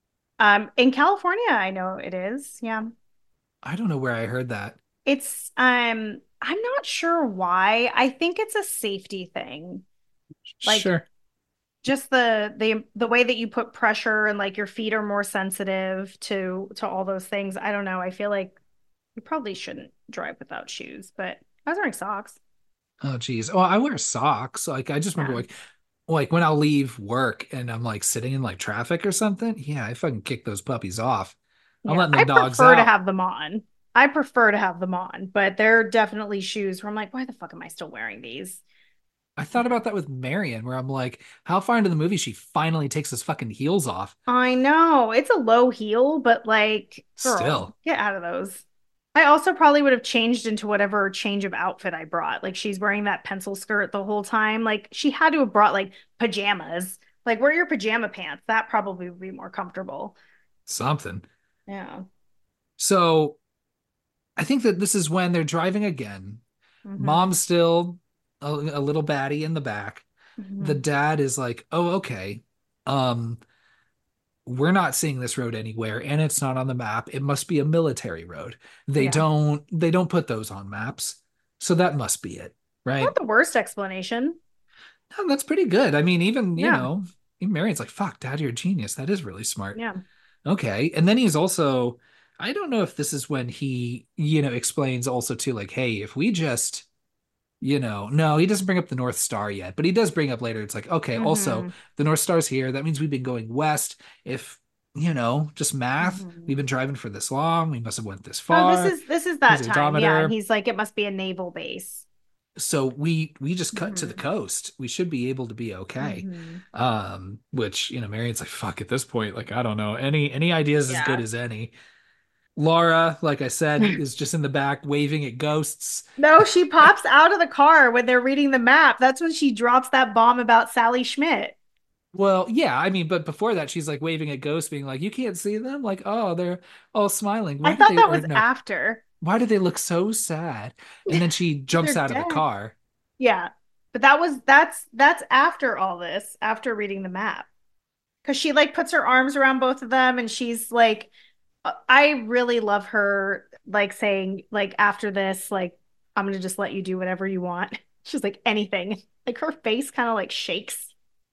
In California, I know it is. Yeah. I don't know where I heard that. It's I'm not sure why. I think it's a safety thing. Like Sure. just the way that you put pressure and like your feet are more sensitive to all those things. I don't know. I feel like you probably shouldn't drive without shoes, but I was wearing socks. Oh geez. Oh, I wear socks. Like I just remember Yeah. like when I'll leave work and I'm like sitting in like traffic or something. Yeah, I fucking kick those puppies off. I'm Yeah. letting the I dogs prefer to out. have them on. I prefer to have them on, but they're definitely shoes where I'm like, why the fuck am I still wearing these? I thought Yeah. about that with Marion, where I'm like, how far into the movie she finally takes his fucking heels off? I know. It's a low heel, but like, girl, Still. get out of those. I also probably would have changed into whatever change of outfit I brought. Like she's wearing that pencil skirt the whole time. Like she had to have brought like pajamas. Like wear your pajama pants. That probably would be more comfortable. Something. Yeah. So I think that this is when they're driving again. Hmm. Mom's still a little batty in the back. The Hmm. dad is like, "Oh, okay. Um, we're not seeing this road anywhere, and it's not on the map. It must be a military road. Yeah. They don't put those on maps, so that must be it, Not right?" the worst explanation. No, that's pretty good. I mean, Yeah. even Marion's like, "Fuck, Dad, you're a genius. That is really smart." Yeah. Okay, and then he's also, I don't know if this is when he, explains also too, like, hey, if we just no, he doesn't bring up the North Star yet, but he does bring up later. It's like, okay, also Hmm. the North Star's here. That means we've been going west. If, just math, Hmm. we've been driving for this long. We must have went this Oh, far. this is Here's that the time. Yeah. And odometer. he's like, it must be a naval base. So we just cut to the Hmm. coast. We should be able to be okay. Hmm. Which, Marion's like, fuck at this point, like, I don't know. Any ideas as good Yeah. as any. Laura, like I said, is just in the back waving at ghosts. No, she pops out of the car when they're reading the map. That's when she drops that bomb about Sally Schmidt. Well, yeah, I mean, but before that, she's like waving at ghosts, being like, "You can't see them." Like, oh, they're all smiling. I Why did thought they? that Or was no, after. why do they look so sad? And then she jumps They're out of the dead. car. Yeah. But that's after all this, after reading the map. Because she like puts her arms around both of them and she's like, I really love her like saying, like, after this, like, I'm gonna just let you do whatever you want. She's like, anything. Like her face kind of like shakes.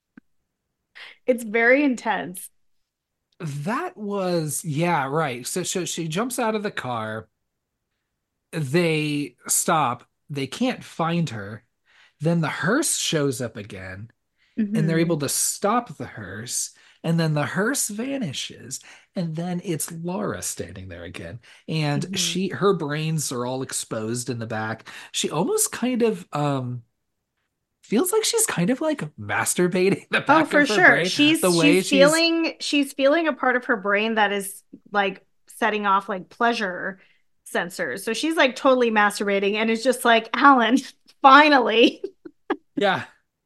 It's very intense. That was, yeah, right. So she jumps out of the car. They stop. They can't find her. Then the hearse shows up again, and they're able Hmm. to stop the hearse. and then the hearse vanishes, and then it's Laura standing there again, and Mhm. her brains are all exposed in the back. She almost kind of feels like she's kind of like masturbating the Oh, back for of her sure. brain, the way She's feeling a part of her brain that is like setting off like pleasure sensors. So she's like totally masturbating and it's just like, Alan, finally. yeah.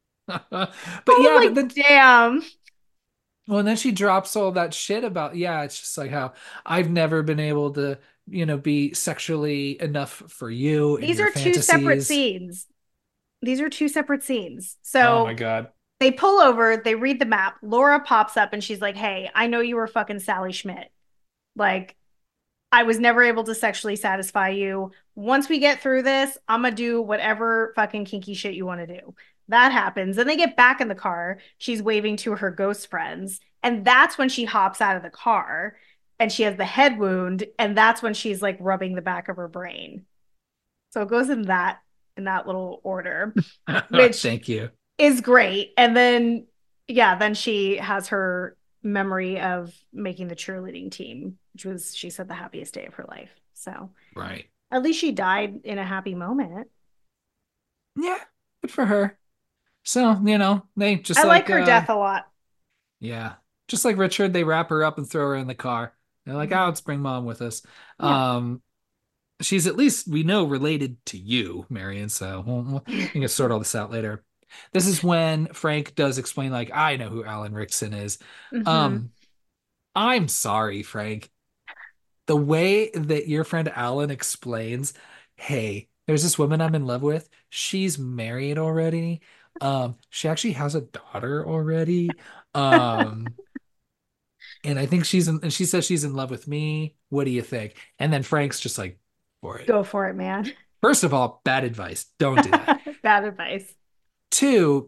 I But was yeah, but like, then damn. well, and then she drops all that shit about, yeah, it's just like how I've never been able to, be sexually enough for you and These your are two separate fantasies. scenes. These are two separate scenes. Oh my So God. they pull over, they read the map. Laura pops up and she's like, hey, I know you were fucking Sally Schmidt. Like, I was never able to sexually satisfy you. Once we get through this, I'm gonna do whatever fucking kinky shit you want to do. That happens. Then they get back in the car. She's waving to her ghost friends. And that's when she hops out of the car and she has the head wound. And that's when she's like rubbing the back of her brain. So it goes in that little order, which Thank you. is great. And then yeah, then she has her memory of making the cheerleading team, which was she said the happiest day of her life. So Right. at least she died in a happy moment. Yeah, good for her. So, they just I like like her death a lot. yeah, just like Richard, they wrap her up and throw her in the car. They're like, "Oh, Mhm. let's bring mom with us." Yeah. Um, she's at least we know related to you, Marion. So we can sort all this out later. This is when Frank does explain, like, I know who Alan Rickson is. Hmm. Um, I'm sorry, Frank. The way that your friend Alan explains, hey, there's this woman I'm in love with. She's married already. She actually has a daughter already. Um, and I think and she says she's in love with me. What do you think? And then Frank's just like, for it. Go for it, man. First of all, bad advice. Don't do that. Bad advice. Two,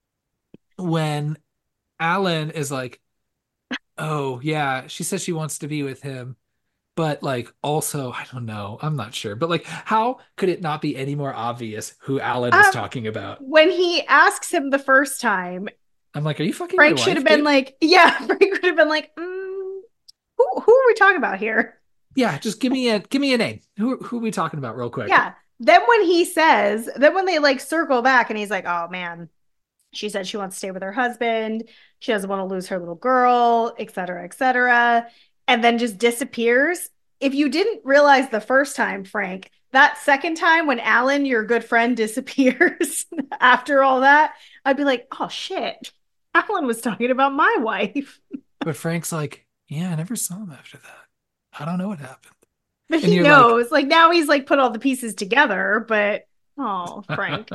when Alan is like, oh, yeah, she says she wants to be with him. But like also, I don't know. I'm not sure. But like, how could it not be any more obvious who Alan was Um, talking about? when he asks him the first time, I'm like, are you fucking my Frank should have wife, been dude? like, yeah, Frank would have been like, who are we talking about here? Yeah, just give me a name. Who are we talking about real quick? Yeah. Then when they like circle back and he's like, oh man, she said she wants to stay with her husband. She doesn't want to lose her little girl, et cetera, et cetera. And then just disappears. If you didn't realize the first time, Frank, that second time when Alan, your good friend, disappears after all that, I'd be like, oh shit, Alan was talking about my wife. But Frank's like, yeah, I never saw him after that. I don't know what happened. But And he you're like, knows, like now he's like put all the pieces together, but oh, Frank.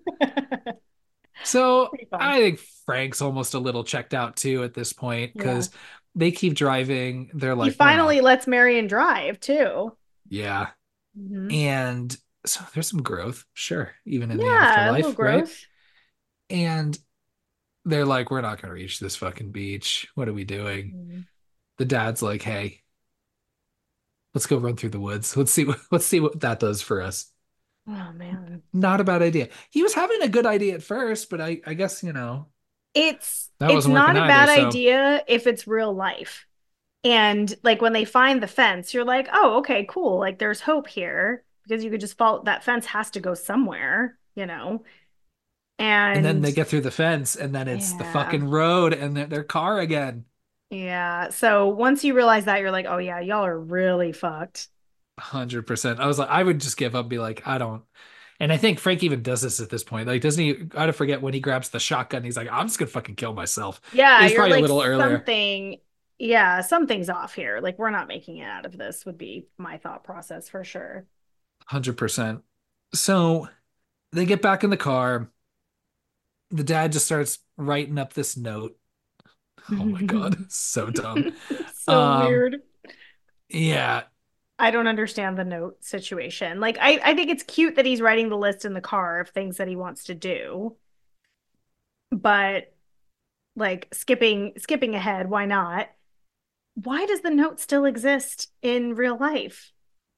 so Pretty fun. I think Frank's almost a little checked out too at this point Yeah. because they keep driving. They're He like, we're finally not. lets Marion drive too. Yeah. Mm-hmm. And so there's some growth, sure, even in the Yeah, a little afterlife, right? growth. And they're like, we're not going to reach this fucking beach. What are we doing? Mm. The dad's like, hey, let's go run through the woods. Let's see what that does for us. Oh man. Not a bad idea. He was having a good idea at first, but I guess, that It's wasn't working not a either. bad So, idea if it's real life. And like when they find the fence, you're like, "Oh, okay, cool. Like there's hope here because you could just follow that fence has to go somewhere, you know." and then And they get through the fence and then it's the yeah. fucking road and their car again. Yeah. So once you realize that, you're like, "Oh yeah, y'all are really fucked." 100%. I was like, I would just give up and be like, I don't. And I think Frank even does this at this point. Like, doesn't he? I don't forget when he grabs the shotgun. He's like, I'm just gonna fucking kill myself. Yeah, He's you're probably a like little earlier. something, yeah, something's off here. Like we're not making it out of this would be my thought process for sure. 100%. So they get back in the car. The dad just starts writing up this note. Oh my God, so dumb. So Um, weird. yeah. I don't understand the note situation. Like I think it's cute that he's writing the list in the car of things that he wants to do, but like skipping ahead, why not? Why does the note still exist in real life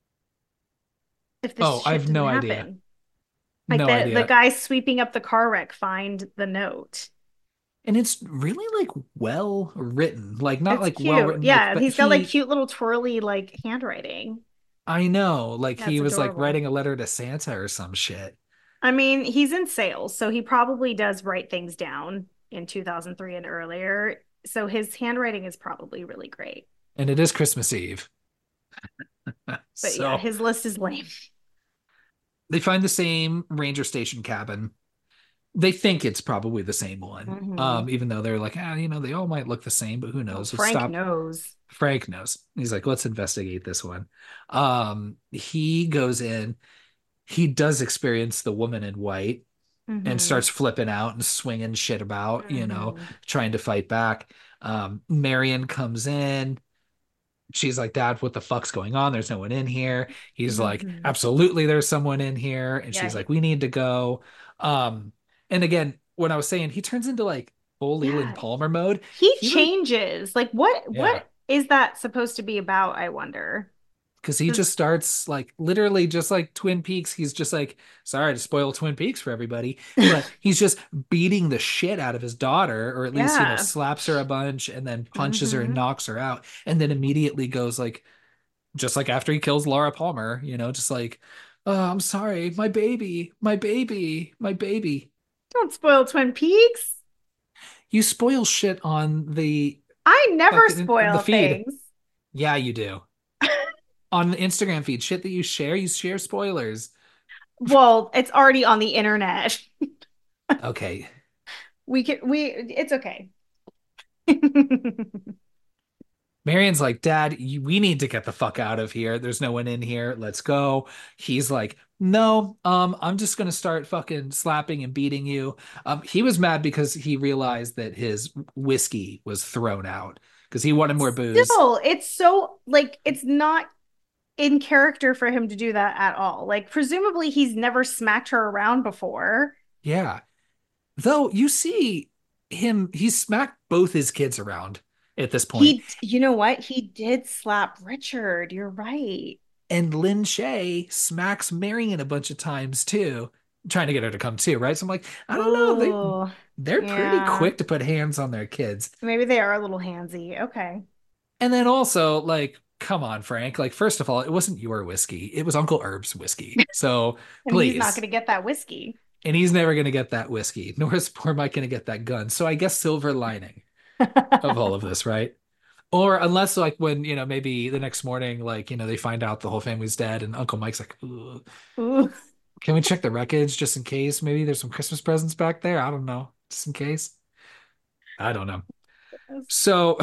if this Oh, I shit have didn't no idea. happen? Like No the idea. guy sweeping up the car wreck find the note. and it's really like well written, like not It's like well cute. written, like, Yeah, but he's got like he, cute little twirly like handwriting. I know, like That's he was like adorable. writing a letter to Santa or some shit. I mean, he's in sales, so he probably does write things down in 2003 and earlier. So his handwriting is probably really great. And it is Christmas Eve. But yeah, So his list is lame. they find the same ranger station cabin. They think it's probably the same one. Hmm. Even though they're like, they all might look the same, but who Oh, knows? Let's Frank stop. knows. Frank knows. He's like, let's investigate this one. He goes in, he does experience the woman in white and Hmm. starts flipping out and swinging shit about, Hmm. trying to fight back. Marion comes in. She's like, Dad, what the fuck's going on? There's no one in here. He's like, Hmm. absolutely, there's someone in here. And Yeah, she's like, we need to go. Um, and again, when I was saying he turns into like full Leland yeah, Palmer mode, he he like, changes. Like what yeah, what is that supposed to be about, I wonder? because he just Does starts like literally just like Twin Peaks. He's just like, sorry to spoil Twin Peaks for everybody, but he's just beating the shit out of his daughter, or at least, yeah. slaps her a bunch and then punches her and Hmm. knocks her out, and then immediately goes like, just like after he kills Laura Palmer, just like, oh, I'm sorry, my baby, my baby, my baby. Don't spoil Twin Peaks. You spoil shit on the I never fucking the spoil feed. things. Yeah, you do. On the Instagram feed, shit that you share spoilers. Well, it's already on the internet. Okay. It's okay. Marion's like, Dad, we need to get the fuck out of here. There's no one in here. Let's go. He's like, no, I'm just gonna start fucking slapping and beating you. He was mad because he realized that his whiskey was thrown out because he wanted more booze. Still, it's so like it's not in character for him to do that at all. Like presumably he's never smacked her around before. Yeah. Though you see he smacked both his kids around at this point. You know what? He did slap Richard. You're right. And Lin Shay smacks Marion a bunch of times too, trying to get her to come too, right? So I'm like, I don't know. Oh, They're pretty yeah. quick to put hands on their kids. Maybe they are a little handsy. Okay. And then also, like, come on, Frank. Like, first of all, it wasn't your whiskey. It was Uncle Herb's whiskey. So And he's not going please. to get that whiskey. And he's never gonna get that whiskey, nor is poor Mike gonna get that gun. So I guess silver lining of all of this, right? Or unless like when, maybe the next morning, like, they find out the whole family's dead and Uncle Mike's like, "Ugh, Ooh. can we check the wreckage just in case? Maybe there's some Christmas presents back there. I don't know. Just in case. I don't know. So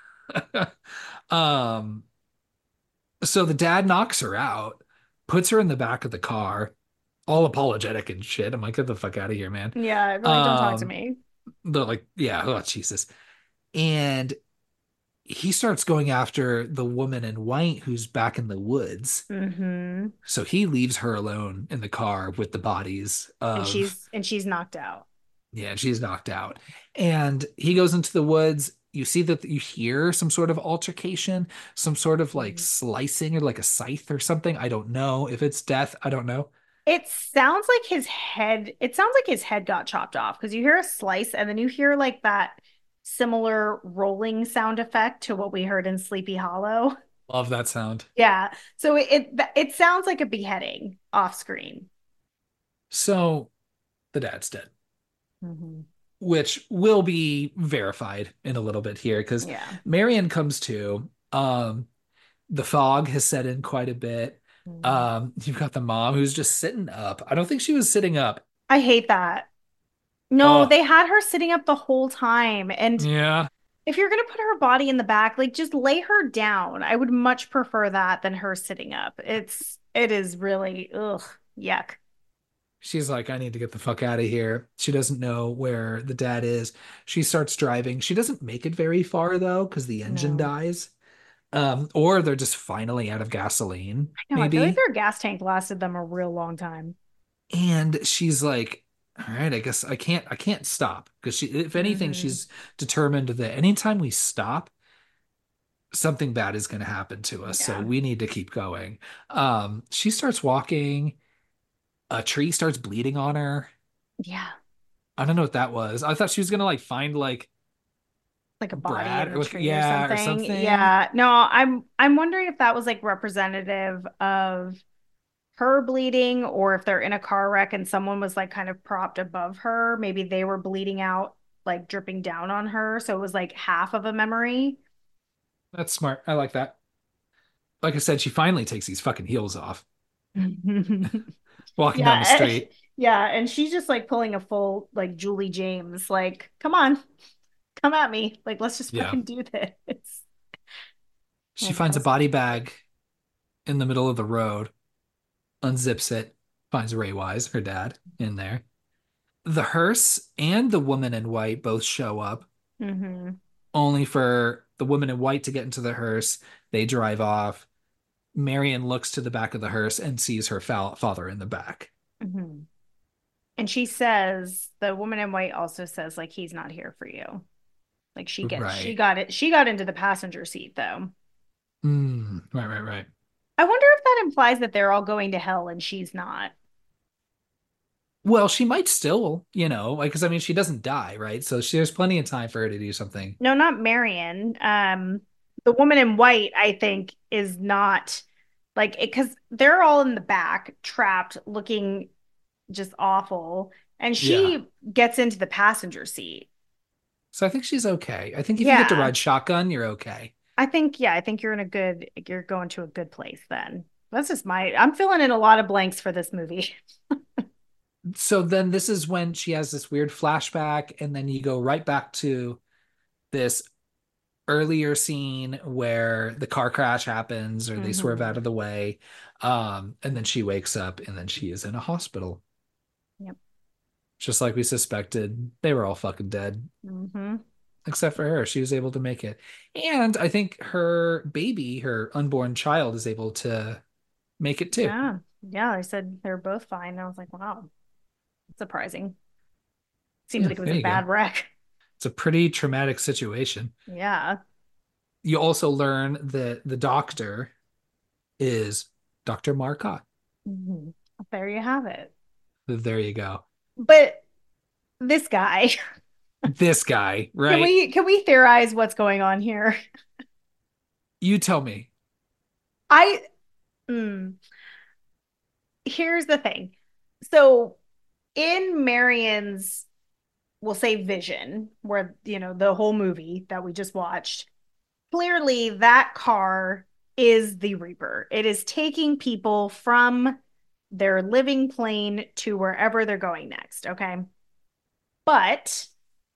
um so the dad knocks her out, puts her in the back of the car, all apologetic and shit. I'm like, get the fuck out of here, man. Yeah, really don't talk to Um me. they're like, yeah, oh Jesus. And he starts going after the woman in white who's back in the woods. Hmm. So he leaves her alone in the car with the bodies And of, she's knocked out. yeah, she's knocked out. And he goes into the woods. You see that you hear some sort of altercation, some sort of like Mhm. slicing or like a scythe or something. I don't know if it's death. I don't know. It sounds like his head got chopped off because you hear a slice and then you hear like that similar rolling sound effect to what we heard in Sleepy Hollow. Love that sound. Yeah. So it sounds like a beheading off screen. So the dad's dead, Hmm. which will be verified in a little bit here because Yeah. Marion comes to. The fog has set in quite a bit. Mhm. You've got the mom who's just sitting up. I don't think she was sitting up. I hate that. No, Oh, they had her sitting up the whole time. And yeah. if you're gonna put her body in the back, like just lay her down. I would much prefer that than her sitting up. It is really ugh, yuck. She's like, I need to get the fuck out of here. She doesn't know where the dad is. She starts driving. She doesn't make it very far though, because the engine No. dies. Or they're just finally out of gasoline, I know, I feel like maybe. their gas tank lasted them a real long time. And she's like, all right, I guess I can't stop. Because if anything, Hmm. she's determined that anytime we stop, something bad is going to happen to us. So Yeah. we need to keep going. She starts walking. A tree starts bleeding on her. Yeah. I don't know what that was. I thought she was gonna like find like Like a body Brad in the or like, tree or yeah, or something. something. Yeah. No, I'm wondering if that was like representative of her bleeding or if they're in a car wreck and someone was like kind of propped above her. Maybe they were bleeding out, like dripping down on her. So it was like half of a memory. That's smart. I like that. Like I said, she finally takes these fucking heels off, walking down the Yeah. street. Yeah. And she's just like pulling a full like Julie James, like, come on, come at me. Like, let's just Yeah. fucking do this. She And finds a tells body bag in the middle of the road, unzips it, finds Ray Wise, her dad, in there. The hearse and the woman in white both show up, mm-hmm. only for the woman in white to get into the hearse. They drive off. Marion looks to the back of the hearse and sees her father in the back. Mm-hmm. And she says, the woman in white also says, like, he's not here for you. Like Right. she got into the passenger seat though. Right, right, right. I wonder if that implies that they're all going to hell and she's not. Well, she might still, like, because I mean, she doesn't die, right? So there's plenty of time for her to do something. No, not Marion. The woman in white, I think, is not like it because they're all in the back, trapped, looking just awful. And Yeah. she gets into the passenger seat. So I think she's okay. I think if you get to Yeah. ride shotgun, you're okay. I think you're going to a good place then. That's just I'm filling in a lot of blanks for this movie. So then this is when she has this weird flashback, and then you go right back to this earlier scene where the car crash happens or they swerve Mm-hmm. out of the way. And then she wakes up and then she is in a hospital. Yep. Just like we suspected, they were all fucking dead, Mm-hmm. except for her. She was able to make it. And I think her baby, her unborn child, is able to make it too. Yeah. Yeah. They said they're both fine. I was like, wow, surprising. Seems Yeah, like it was there a you go. bad wreck. It's a pretty traumatic situation. Yeah. You also learn that the doctor is Dr. Marcotte. Mhm. There you have it. There you go. But this guy, This guy, right? can we theorize what's going on here? You tell me. I mm, Here's the thing. So in Marion's, we'll say vision, where the whole movie that we just watched, clearly that car is the Reaper. It is taking people from their living plane to wherever they're going next. Okay. But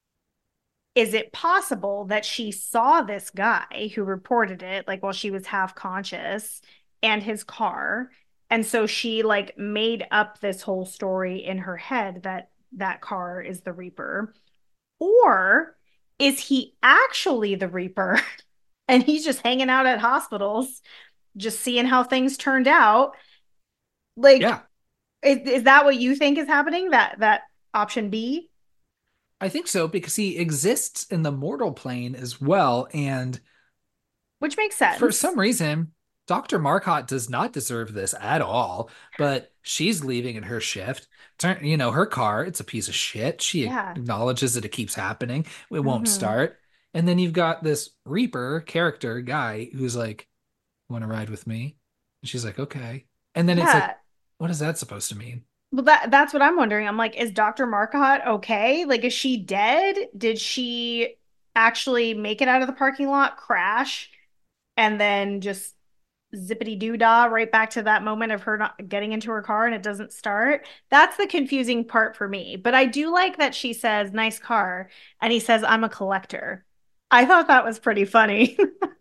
is it possible that she saw this guy who reported it like while she was half conscious and his car, and so she like made up this whole story in her head that that car is the Reaper? Or is he actually the Reaper and he's just hanging out at hospitals just seeing how things turned out? Like, Yeah, is that what you think is happening, that option B? I think so because he exists in the mortal plane as well. And Which makes for sense. some reason, Dr. Marcotte does not deserve this at all, but she's leaving in her shift. Her car, it's a piece of shit. She Yeah. acknowledges that it keeps happening. It won't Mm-hmm. start. And then you've got this Reaper character guy who's like, want to ride with me? And she's like, okay. And then it's like, Yeah. what is that supposed to mean? Well, that's what I'm wondering. I'm like, is Dr. Marcotte okay? Like, is she dead? Did she actually make it out of the parking lot, crash, and then just zippity doo dah right back to that moment of her not getting into her car and it doesn't start? That's the confusing part for me. But I do like that she says, nice car. And he says, I'm a collector. I thought that was pretty funny.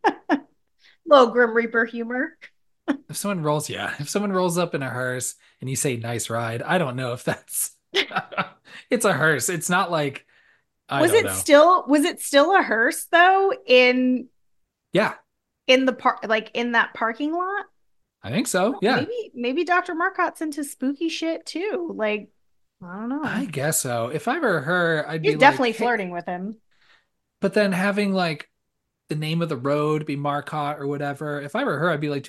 Little Grim Reaper humor. If someone rolls up in a hearse and you say nice ride, I don't know if that's it's a hearse. It's not like I don't know. Was it still a hearse though Yeah, in the park, like in that parking lot? I think so. Oh, Yeah, maybe Dr. Marcotte's into spooky shit too. Like, I don't I know. guess so. If I were her, I'd He's be like, definitely hey, flirting with him. but then having like the name of the road be Marcotte or whatever. If I were her, I'd be like,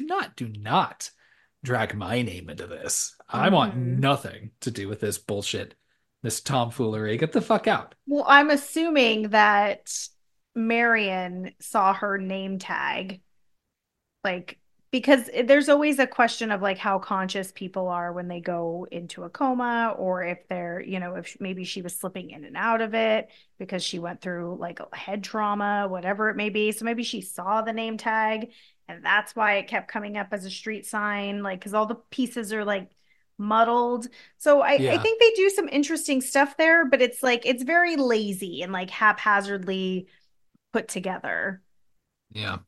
do not drag my name into this. I want Hmm. nothing to do with this bullshit. this tomfoolery. Get the fuck out. Well, I'm assuming that Marion saw her name tag, like, because there's always a question of like how conscious people are when they go into a coma, or if they're, if maybe she was slipping in and out of it because she went through like a head trauma, whatever it may be. So maybe she saw the name tag and that's why it kept coming up as a street sign, like, because all the pieces are like muddled. So I Yeah. think they do some interesting stuff there, but it's like it's very lazy and like haphazardly put together. Yeah.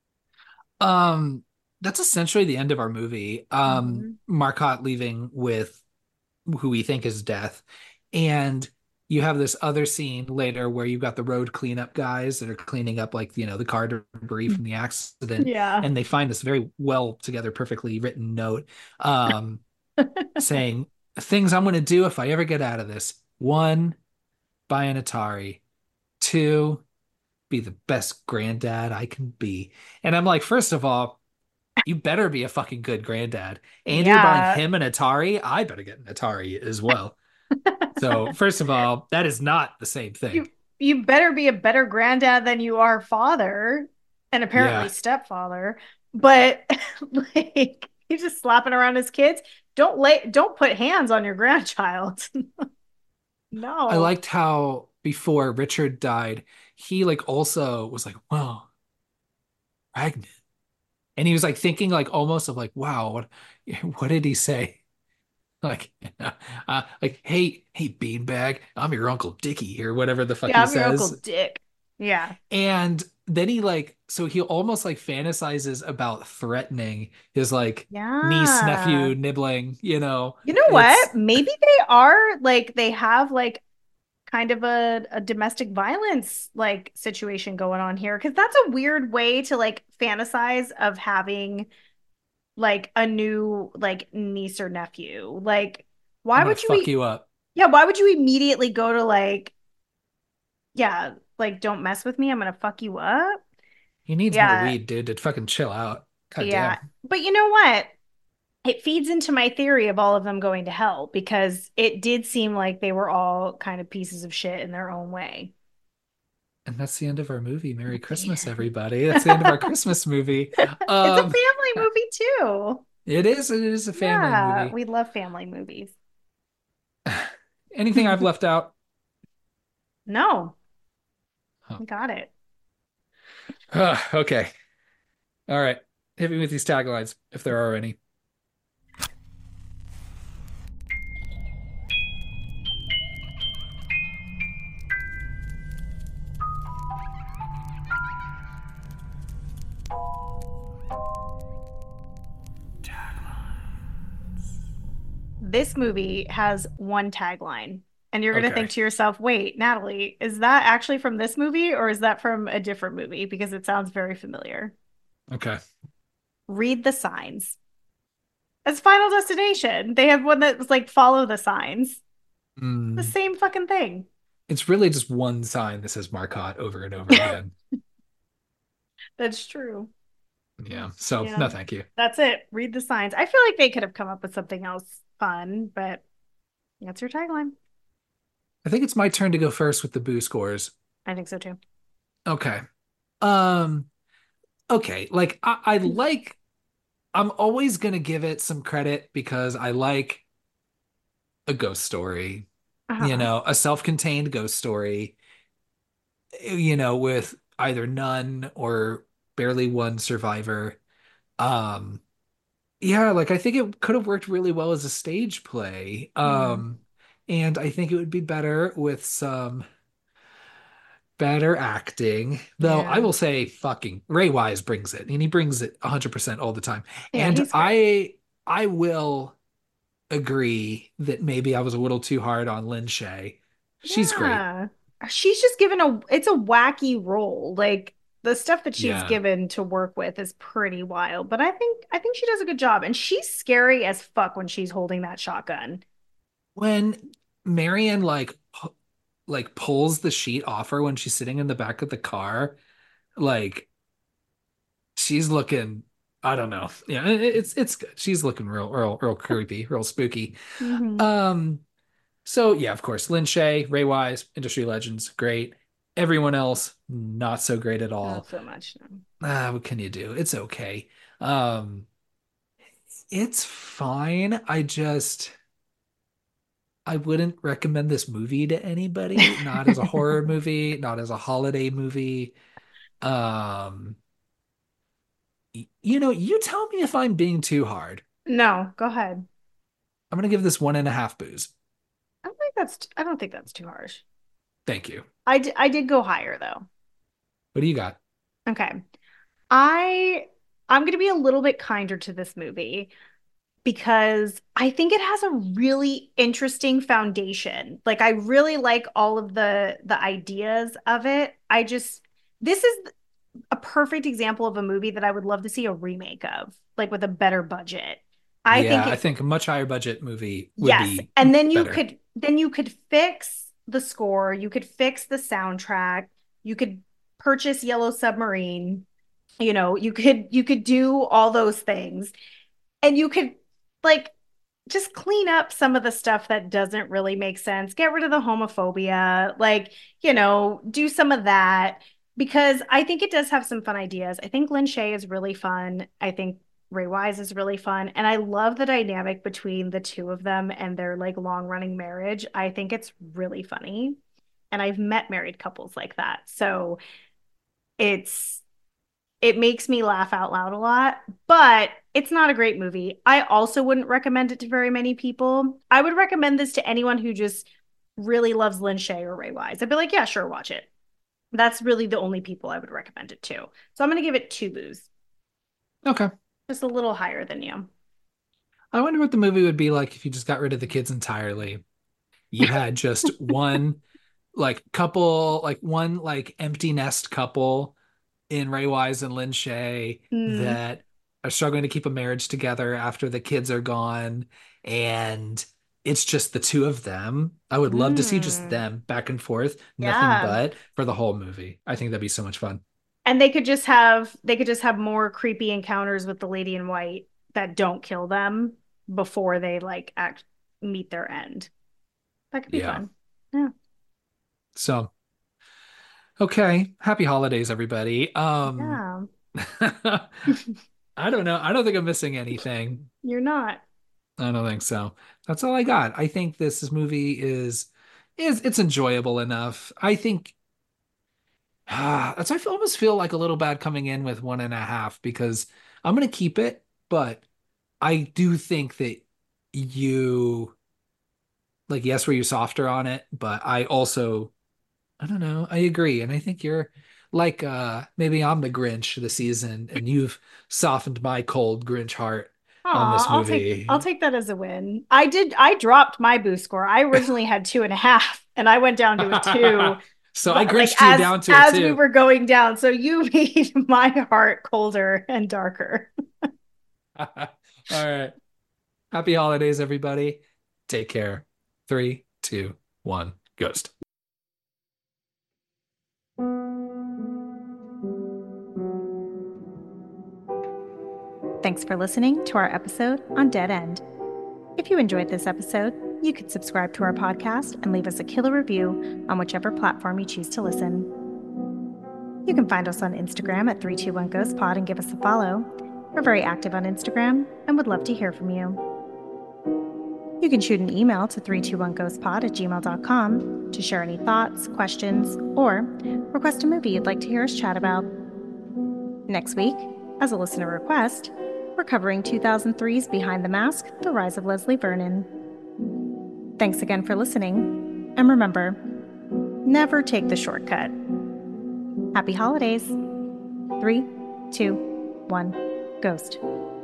Um, that's essentially the end of our movie. Mhm. Marcotte leaving with who we think is Death. And you have this other scene later where you've got the road cleanup guys that are cleaning up like, the car debris from the accident. Yeah. And they find this very well together, perfectly written note saying things I'm going to do if I ever get out of this. One, buy an Atari. Two, be the best granddad I can be. And I'm like, first of all, you better be a fucking good granddad. And you're buying Yeah. him an Atari. I better get an Atari as well. So, first of all, that is not the same thing. You better be a better granddad than you are father, and apparently Yeah. stepfather. But like he's just slapping around his kids. Don't put hands on your grandchild. I No. liked how before Richard died, he like also was like, "Wow, pregnant." And he was like thinking like almost of like, "Wow, what did he say?" Like, hey, beanbag, I'm your Uncle Dickie or whatever the fuck Yeah, he I'm your Uncle says. Dick. Yeah. And then so he almost like fantasizes about threatening his like niece, Yeah. nephew, nibbling, You know it's what? Maybe they are like they have like kind of a domestic violence like situation going on here because that's a weird way to like fantasize of having like a new like niece or nephew. Like, I'm why gonna would you fuck you up. yeah, why would you immediately go to like, yeah, like don't mess with me, I'm gonna fuck you up? He needs more Yeah, weed, dude, to fucking chill out. God yeah. damn. But you know what? It feeds into my theory of all of them going to hell because it did seem like they were all kind of pieces of shit in their own way. And that's the end of our movie. Merry Christmas, Yeah. everybody. That's the end of our Christmas movie. It's a Um, family movie too. it is a family Yeah, movie. we love family movies. Anything I've left out? No, Huh. we got it. Okay. All right. Hit me with these taglines, if there are any. This movie has one tagline, and you're going to Okay. think to yourself, wait, Natalie, is that actually from this movie or is that from a different movie? Because it sounds very familiar. Okay. Read the signs. As Final Destination, they have one that was like follow the signs. The Mm, same fucking thing. it's really just one sign that says Marcotte over and over again. That's true. Yeah. So, Yeah. no, thank you. That's it. Read the signs. I feel like they could have come up with something else fun, but that's your tagline. I think it's my turn to go first with the boo scores. I think so too. Okay. Um, okay. Like I'm always gonna give it some credit because I like a ghost story, Uh-huh. a self-contained ghost story, with either none or barely one survivor. Um, yeah, like I think it could have worked really well as a stage play. Yeah. And I think it would be better with some better acting. Though I Yeah. will say fucking Ray Wise brings it, and he brings it 100% all the time. Yeah, And he's great. I will agree that maybe I was a little too hard on Lin Shay. She's great. Yeah. She's just given it's a wacky role. Like the stuff that she's Yeah. given to work with is pretty wild, but I think she does a good job and she's scary as fuck when she's holding that shotgun. When Marion like pulls the sheet off her when she's sitting in the back of the car, like she's looking, I don't know. Yeah, it's good. She's looking real creepy, real spooky. Hmm. Um So yeah, of course, Lin Shaye, Ray Wise, industry legends, great. Everyone else, not so great at Not all. so much. No. What can you do? It's okay. Um, it's fine. I wouldn't recommend this movie to anybody, not as a horror movie, not as a holiday movie. Um, you tell me if I'm being too hard. No, go ahead. I'm gonna give this 1.5 boos. I don't think that's too harsh. Thank you. I did go higher though. What do you got? Okay. I I'm going to be a little bit kinder to this movie because I think it has a really interesting foundation. Like I really like all of the ideas of it. This is a perfect example of a movie that I would love to see a remake of, like with a better budget. I think Yeah, I it think a much higher budget movie would Yes. be And better. then you could fix the score, you could fix the soundtrack, you could purchase Yellow Submarine, you could do all those things. And you could like just clean up some of the stuff that doesn't really make sense. Get rid of the homophobia, do some of that because I think it does have some fun ideas. I think Lin Shaye is really fun. I think Ray Wise is really fun. And I love the dynamic between the two of them and their like long running marriage. I think it's really funny. And I've met married couples like that. So it's it makes me laugh out loud a lot, but it's not a great movie. I also wouldn't recommend it to very many people. I would recommend this to anyone who just really loves Lin Shaye or Ray Wise. I'd be like, yeah, sure, watch it. That's really the only people I would recommend it to. So I'm going to give it 2 boos, Okay. just a little higher than you. I wonder what the movie would be like if you just got rid of the kids entirely. You had just one like couple, like one like empty nest couple in Ray Wise and Lin Shaye Mm, that are struggling to keep a marriage together after the kids are gone, and it's just the two of them. I would love to see just mm, them back and forth, nothing yeah. but for the whole movie. I think that'd be so much fun. And they could just have more creepy encounters with the lady in white that don't kill them before they like act meet their end. That could be Yeah. fun. Yeah. So, okay. Happy holidays, everybody. Yeah. I don't know. I don't think I'm missing anything. You're not. I don't think so. That's all I got. I think this movie is it's enjoyable enough. I think I almost feel like a little bad coming in with 1.5 because I'm gonna keep it, but I do think that you like yes, were you softer on it, but I don't know, I agree, and I think you're like maybe I'm the Grinch this season, and you've softened my cold Grinch heart on this Aw, I'll movie. take that as a win. I dropped my boost score. I originally had 2.5 and I went down to a 2, So I but like Grinched you down to a as we 2. were going down. So you made my heart colder and darker. All right. Happy holidays, everybody. Take care. 3, 2, 1, ghost. Thanks for listening to our episode on Dead End. If you enjoyed this episode, you could subscribe to our podcast and leave us a killer review on whichever platform you choose to listen. You can find us on Instagram at 321ghostpod and give us a follow. We're very active on Instagram and would love to hear from you. You can shoot an email to 321ghostpod@gmail.com to share any thoughts, questions, or request a movie you'd like to hear us chat about. Next week, as a listener request, we're covering 2003's Behind the Mask, The Rise of Leslie Vernon. Thanks again for listening, and remember, never take the shortcut. Happy holidays. 3, 2, 1, ghost.